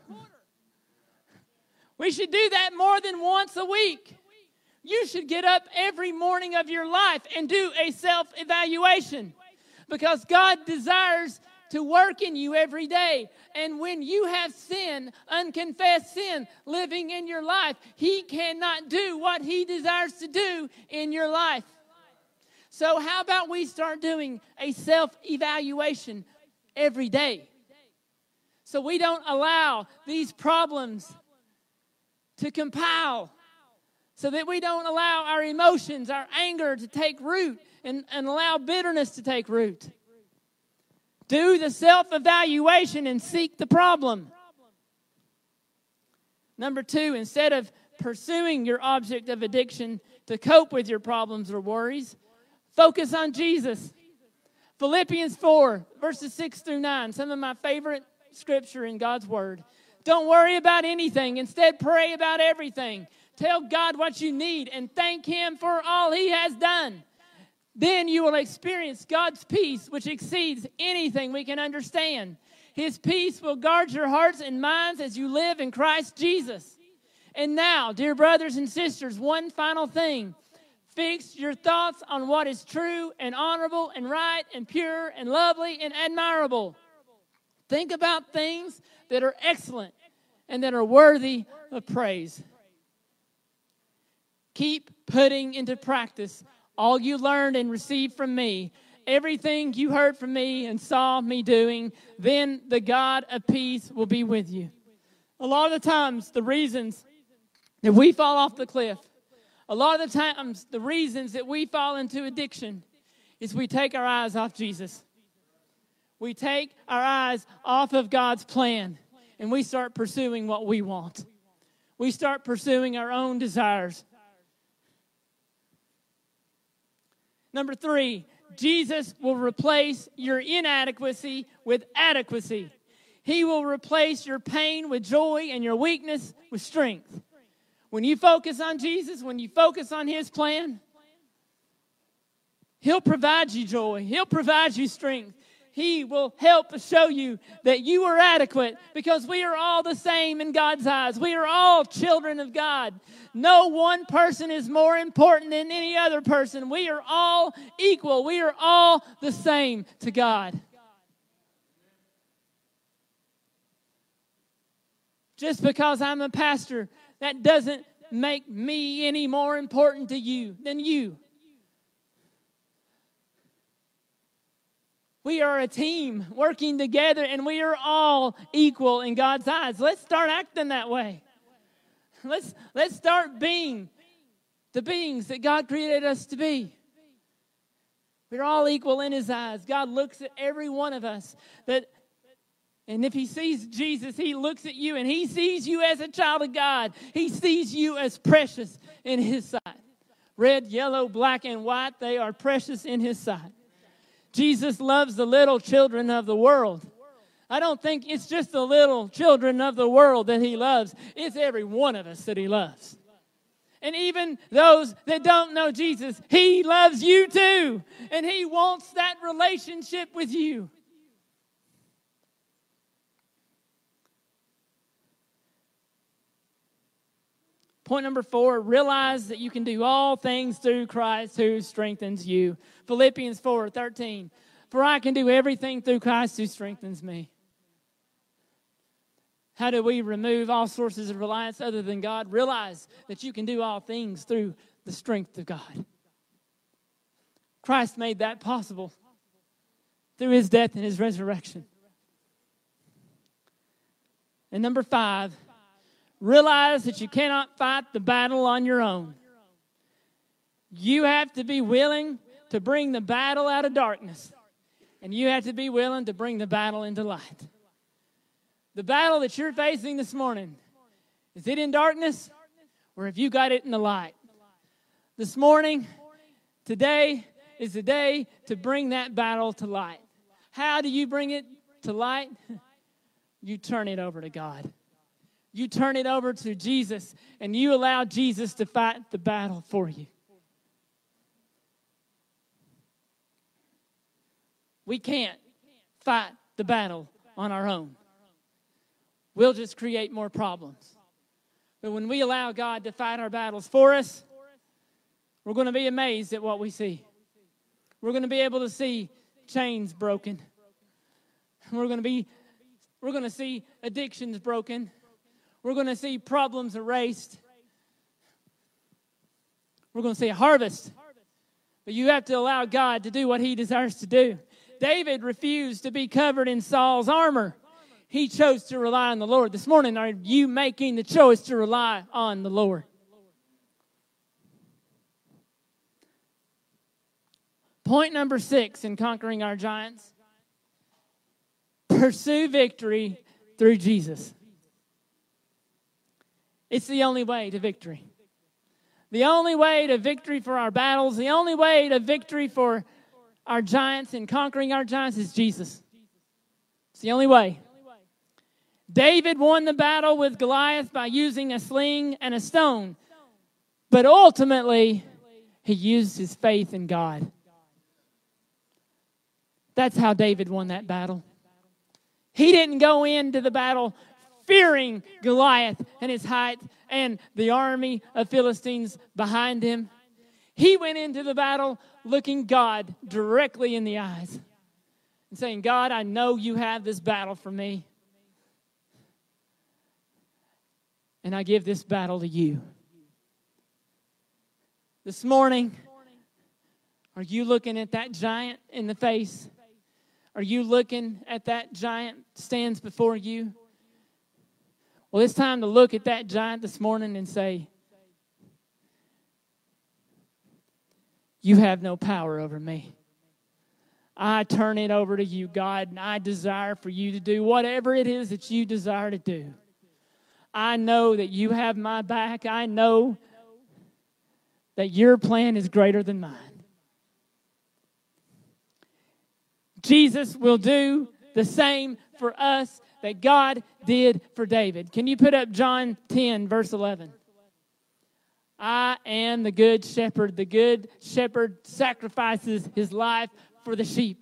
Speaker 1: We should do that more than once a week. You should get up every morning of your life and do a self-evaluation, because God desires to work in you every day. And when you have sin, unconfessed sin, living in your life, He cannot do what He desires to do in your life. So how about we start doing a self-evaluation every day, so we don't allow these problems to compile, so that we don't allow our emotions, our anger to take root and allow bitterness to take root. Do the self-evaluation and seek the problem. Number 2, instead of pursuing your object of addiction to cope with your problems or worries, focus on Jesus. Philippians 4, verses 6 through 9, some of my favorite scripture in God's Word. Don't worry about anything. Instead, pray about everything. Tell God what you need and thank Him for all He has done. Then you will experience God's peace, which exceeds anything we can understand. His peace will guard your hearts and minds as you live in Christ Jesus. And now, dear brothers and sisters, one final thing. Fix your thoughts on what is true and honorable and right and pure and lovely and admirable. Think about things that are excellent and that are worthy of praise. Keep putting into practice all you learned and received from me, everything you heard from me and saw me doing. Then the God of peace will be with you. A lot of the times, the reasons that we fall off the cliff, a lot of the times, the reasons that we fall into addiction is we take our eyes off Jesus. We take our eyes off of God's plan, and we start pursuing what we want. We start pursuing our own desires. Number 3, Jesus will replace your inadequacy with adequacy. He will replace your pain with joy and your weakness with strength. When you focus on Jesus, when you focus on His plan, He'll provide you joy. He'll provide you strength. He will help show you that you are adequate, because we are all the same in God's eyes. We are all children of God. No one person is more important than any other person. We are all equal. We are all the same to God. Just because I'm a pastor, that doesn't make me any more important to you than you. We are a team working together, and we are all equal in God's eyes. Let's start acting that way. Let's start being the beings that God created us to be. We're all equal in His eyes. God looks at every one of us. And if He sees Jesus, He looks at you and He sees you as a child of God. He sees you as precious in His sight. Red, yellow, black, and white, they are precious in His sight. Jesus loves the little children of the world. I don't think it's just the little children of the world that he loves. It's every one of us that he loves. And even those that don't know Jesus, he loves you too. And he wants that relationship with you. Point number 4, realize that you can do all things through Christ who strengthens you. Philippians 4:13. For I can do everything through Christ who strengthens me. How do we remove all sources of reliance other than God? Realize that you can do all things through the strength of God. Christ made that possible through his death and his resurrection. And number 5, realize that you cannot fight the battle on your own. You have to be willing to bring the battle out of darkness. And you have to be willing to bring the battle into light. The battle that you're facing this morning, is it in darkness or have you got it in the light? This morning, today is the day to bring that battle to light. How do you bring it to light? You turn it over to God. You turn it over to Jesus and you allow Jesus to fight the battle for you. We can't fight the battle on our own. We'll just create more problems. But when we allow God to fight our battles for us, we're going to be amazed at what we see. We're going to be able to see chains broken. We're going to see addictions broken. We're going to see problems erased. We're going to see a harvest. But you have to allow God to do what he desires to do. David refused to be covered in Saul's armor. He chose to rely on the Lord. This morning, are you making the choice to rely on the Lord? Point number 6 in conquering our giants. Pursue victory through Jesus. It's the only way to victory. The only way to victory for our battles, the only way to victory for our giants and conquering our giants is Jesus. It's the only way. David won the battle with Goliath by using a sling and a stone. But ultimately, he used his faith in God. That's how David won that battle. He didn't go into the battle fearing Goliath and his height and the army of Philistines behind him. He went into the battle looking God directly in the eyes and saying, God, I know you have this battle for me. And I give this battle to you. This morning, are you looking at that giant in the face? Are you looking at that giant stands before you? Well, it's time to look at that giant this morning and say, you have no power over me. I turn it over to you, God, and I desire for you to do whatever it is that you desire to do. I know that you have my back. I know that your plan is greater than mine. Jesus will do the same for us that God did for David. Can you put up John 10, verse 11? I am the good shepherd. The good shepherd sacrifices his life for the sheep.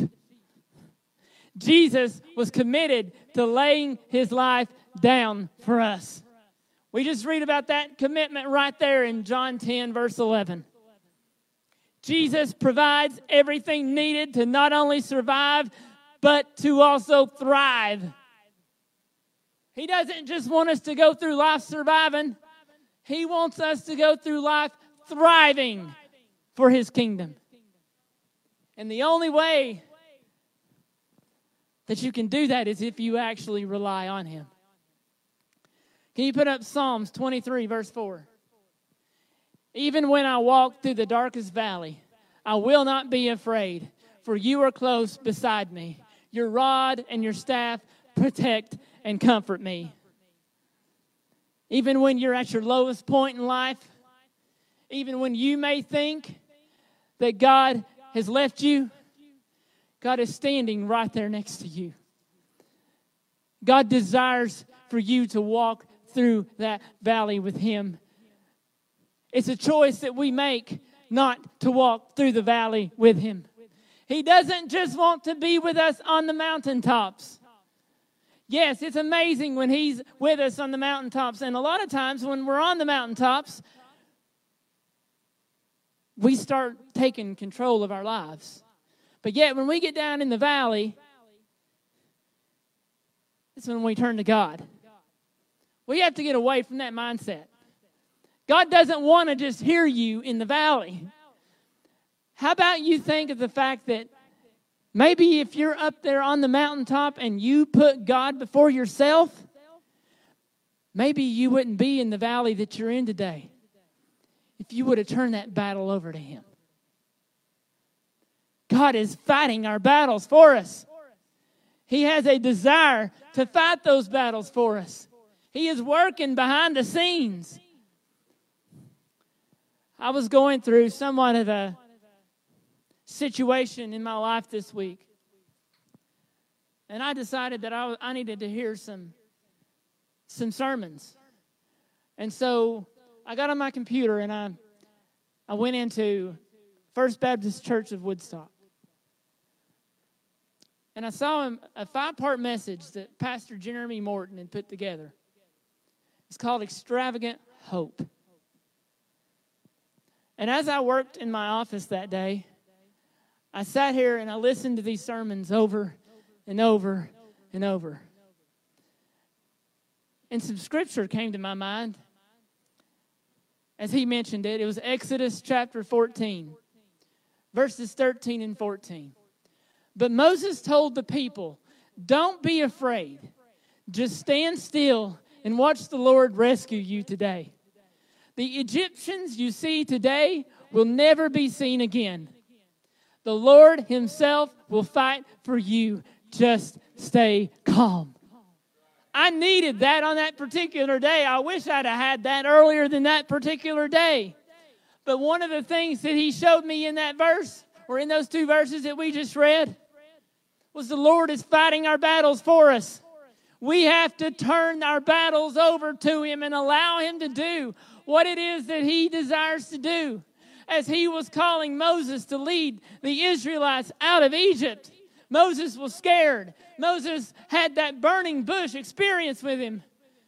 Speaker 1: Jesus was committed to laying his life down for us. We just read about that commitment right there in John 10, verse 11. Jesus provides everything needed to not only survive, but to also thrive. He doesn't just want us to go through life surviving. He wants us to go through life thriving for his kingdom. And the only way that you can do that is if you actually rely on him. Can you put up Psalms 23, verse 4? Even when I walk through the darkest valley, I will not be afraid, for you are close beside me. Your rod and your staff protect and comfort me. Even when you're at your lowest point in life, even when you may think that God has left you, God is standing right there next to you. God desires for you to walk through that valley with Him. It's a choice that we make not to walk through the valley with Him. He doesn't just want to be with us on the mountaintops. Yes, it's amazing when He's with us on the mountaintops. And a lot of times when we're on the mountaintops, we start taking control of our lives. But yet when we get down in the valley, it's when we turn to God. We have to get away from that mindset. God doesn't want to just hear you in the valley. How about you think of the fact that maybe if you're up there on the mountaintop and you put God before yourself, maybe you wouldn't be in the valley that you're in today if you would have turned that battle over to Him. God is fighting our battles for us. He has a desire to fight those battles for us. He is working behind the scenes. I was going through somewhat of a situation in my life this week. And I decided that I needed to hear some sermons. And so I got on my computer and I went into First Baptist Church of Woodstock. And I saw a 5-part message that Pastor Jeremy Morton had put together. It's called Extravagant Hope. And as I worked in my office that day, I sat here and I listened to these sermons over and over and over. And some scripture came to my mind. As he mentioned it, it was Exodus chapter 14, verses 13 and 14. But Moses told the people, "Don't be afraid. Just stand still and watch the Lord rescue you today. The Egyptians you see today will never be seen again. The Lord Himself will fight for you. Just stay calm." I needed that on that particular day. I wish I'd have had that earlier than that particular day. But one of the things that He showed me in that verse, or in those 2 verses that we just read, was the Lord is fighting our battles for us. We have to turn our battles over to Him and allow Him to do what it is that He desires to do. As He was calling Moses to lead the Israelites out of Egypt, Moses was scared. Moses had that burning bush experience with him.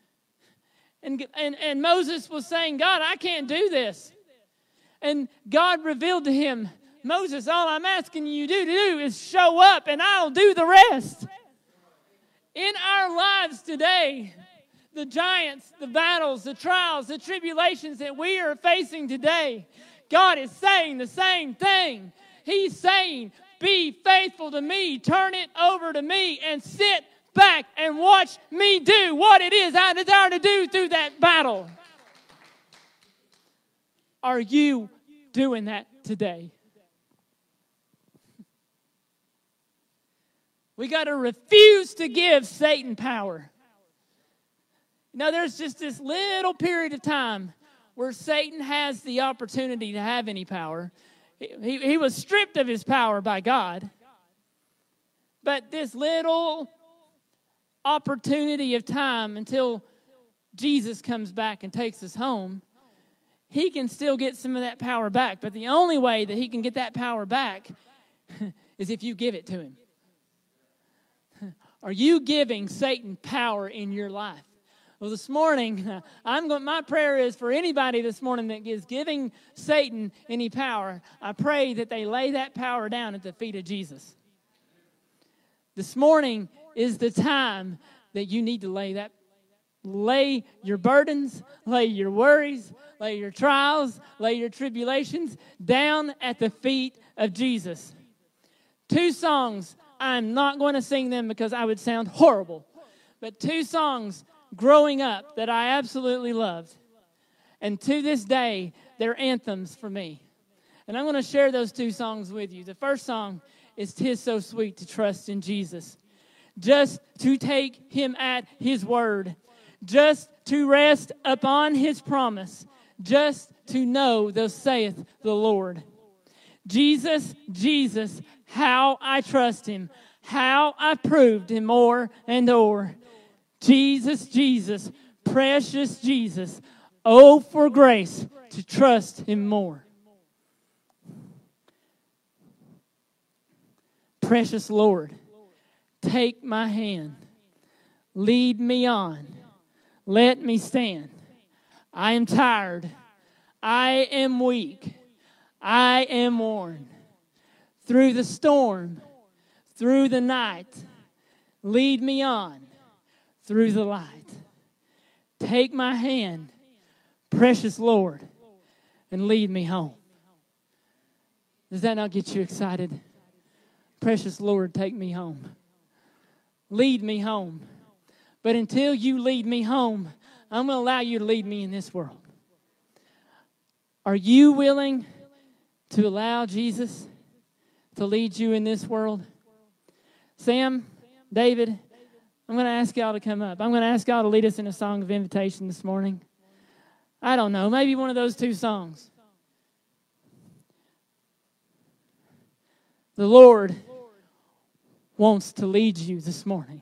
Speaker 1: And Moses was saying, "God, I can't do this." And God revealed to him, "Moses, all I'm asking you to do is show up and I'll do the rest." In our lives today, the giants, the battles, the trials, the tribulations that we are facing today, God is saying the same thing. He's saying, "Be faithful to me, turn it over to me, and sit back and watch me do what it is I desire to do through that battle." Are you doing that today? We got to refuse to give Satan power. Now, there's just this little period of time where Satan has the opportunity to have any power. He was stripped of his power by God. But this little opportunity of time until Jesus comes back and takes us home, he can still get some of that power back. But the only way that he can get that power back is if you give it to him. Are you giving Satan power in your life? Well, this morning, my prayer is for anybody this morning that is giving Satan any power, I pray that they lay that power down at the feet of Jesus. This morning is the time that you need to lay your burdens, lay your worries, lay your trials, lay your tribulations down at the feet of Jesus. 2 songs, I'm not going to sing them because I would sound horrible, but 2 songs growing up that I absolutely loved. And to this day, they're anthems for me. And I'm going to share those 2 songs with you. The first song is "'Tis So Sweet to Trust in Jesus." Just to take Him at His word. Just to rest upon His promise. Just to know, thus saith the Lord. Jesus, Jesus, how I trust Him. How I proved Him o'er and o'er. Jesus, Jesus, precious Jesus. Oh, for grace to trust Him more. Precious Lord, take my hand. Lead me on. Let me stand. I am tired. I am weak. I am worn. Through the storm, through the night, lead me on through the light. Take my hand, precious Lord, and lead me home. Does that not get you excited? Precious Lord, take me home. Lead me home. But until you lead me home, I'm going to allow you to lead me in this world. Are you willing to allow Jesus to lead you in this world? Sam, David, I'm going to ask y'all to come up. I'm going to ask y'all to lead us in a song of invitation this morning. I don't know, maybe one of those two songs. The Lord wants to lead you this morning.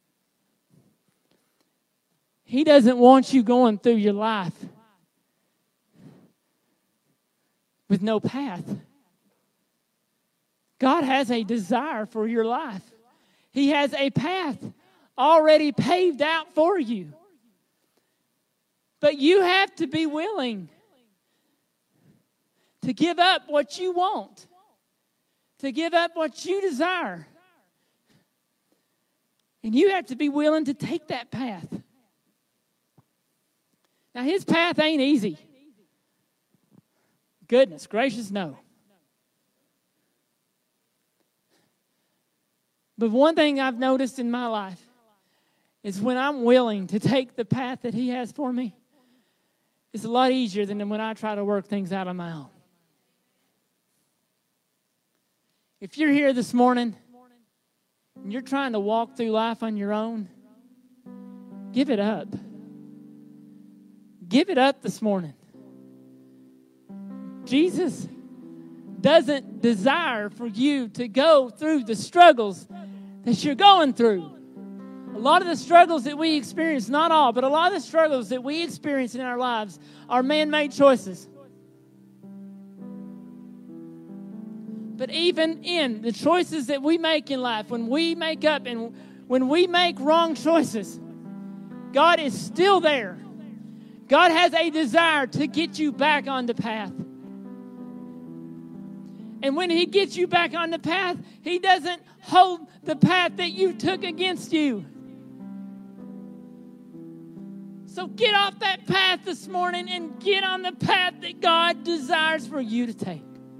Speaker 1: He doesn't want you going through your life with no path. God has a desire for your life. He has a path already paved out for you. But you have to be willing to give up what you want, to give up what you desire. And you have to be willing to take that path. Now, His path ain't easy. Goodness gracious, no. But one thing I've noticed in my life is when I'm willing to take the path that He has for me, it's a lot easier than when I try to work things out on my own. If you're here this morning and you're trying to walk through life on your own, give it up. Give it up this morning. Jesus doesn't desire for you to go through the struggles that you're going through. A lot of the struggles that we experience, not all, but a lot of the struggles that we experience in our lives are man-made choices. But even in the choices that we make in life, when we make up and when we make wrong choices, God is still there. God has a desire to get you back on the path. And when He gets you back on the path, He doesn't hold the path that you took against you. So get off that path this morning and get on the path that God desires for you to take.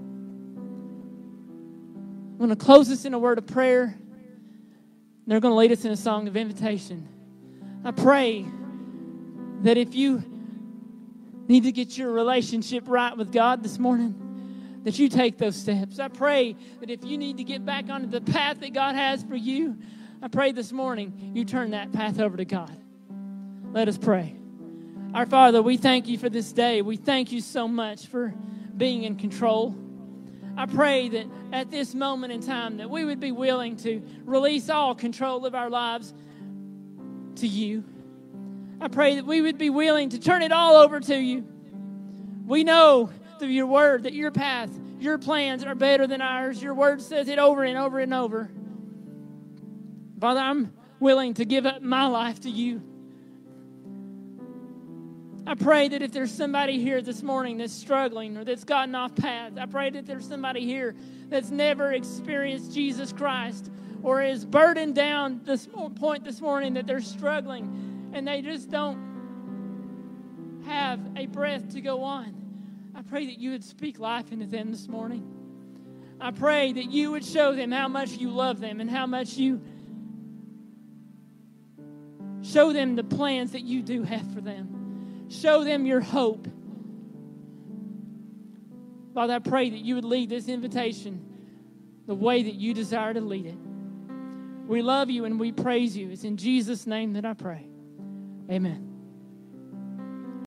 Speaker 1: I'm going to close this in a word of prayer. They're going to lead us in a song of invitation. I pray that if you need to get your relationship right with God this morning, that you take those steps. I pray that if you need to get back onto the path that God has for you, I pray this morning you turn that path over to God. Let us pray. Our Father, we thank you for this day. We thank you so much for being in control. I pray that at this moment in time that we would be willing to release all control of our lives to you. I pray that we would be willing to turn it all over to you. We know through your word that your path, your plans are better than ours. Your word says it over and over and over. Father, I'm willing to give up my life to you. I pray that if there's somebody here this morning that's struggling or that's gotten off path, I pray that there's somebody here that's never experienced Jesus Christ or is burdened down this point this morning that they're struggling and they just don't have a breath to go on. I pray that you would speak life into them this morning. I pray that you would show them how much you love them and how much you show them the plans that you do have for them. Show them your hope. Father, I pray that you would lead this invitation the way that you desire to lead it. We love you and we praise you. It's in Jesus' name that I pray. Amen.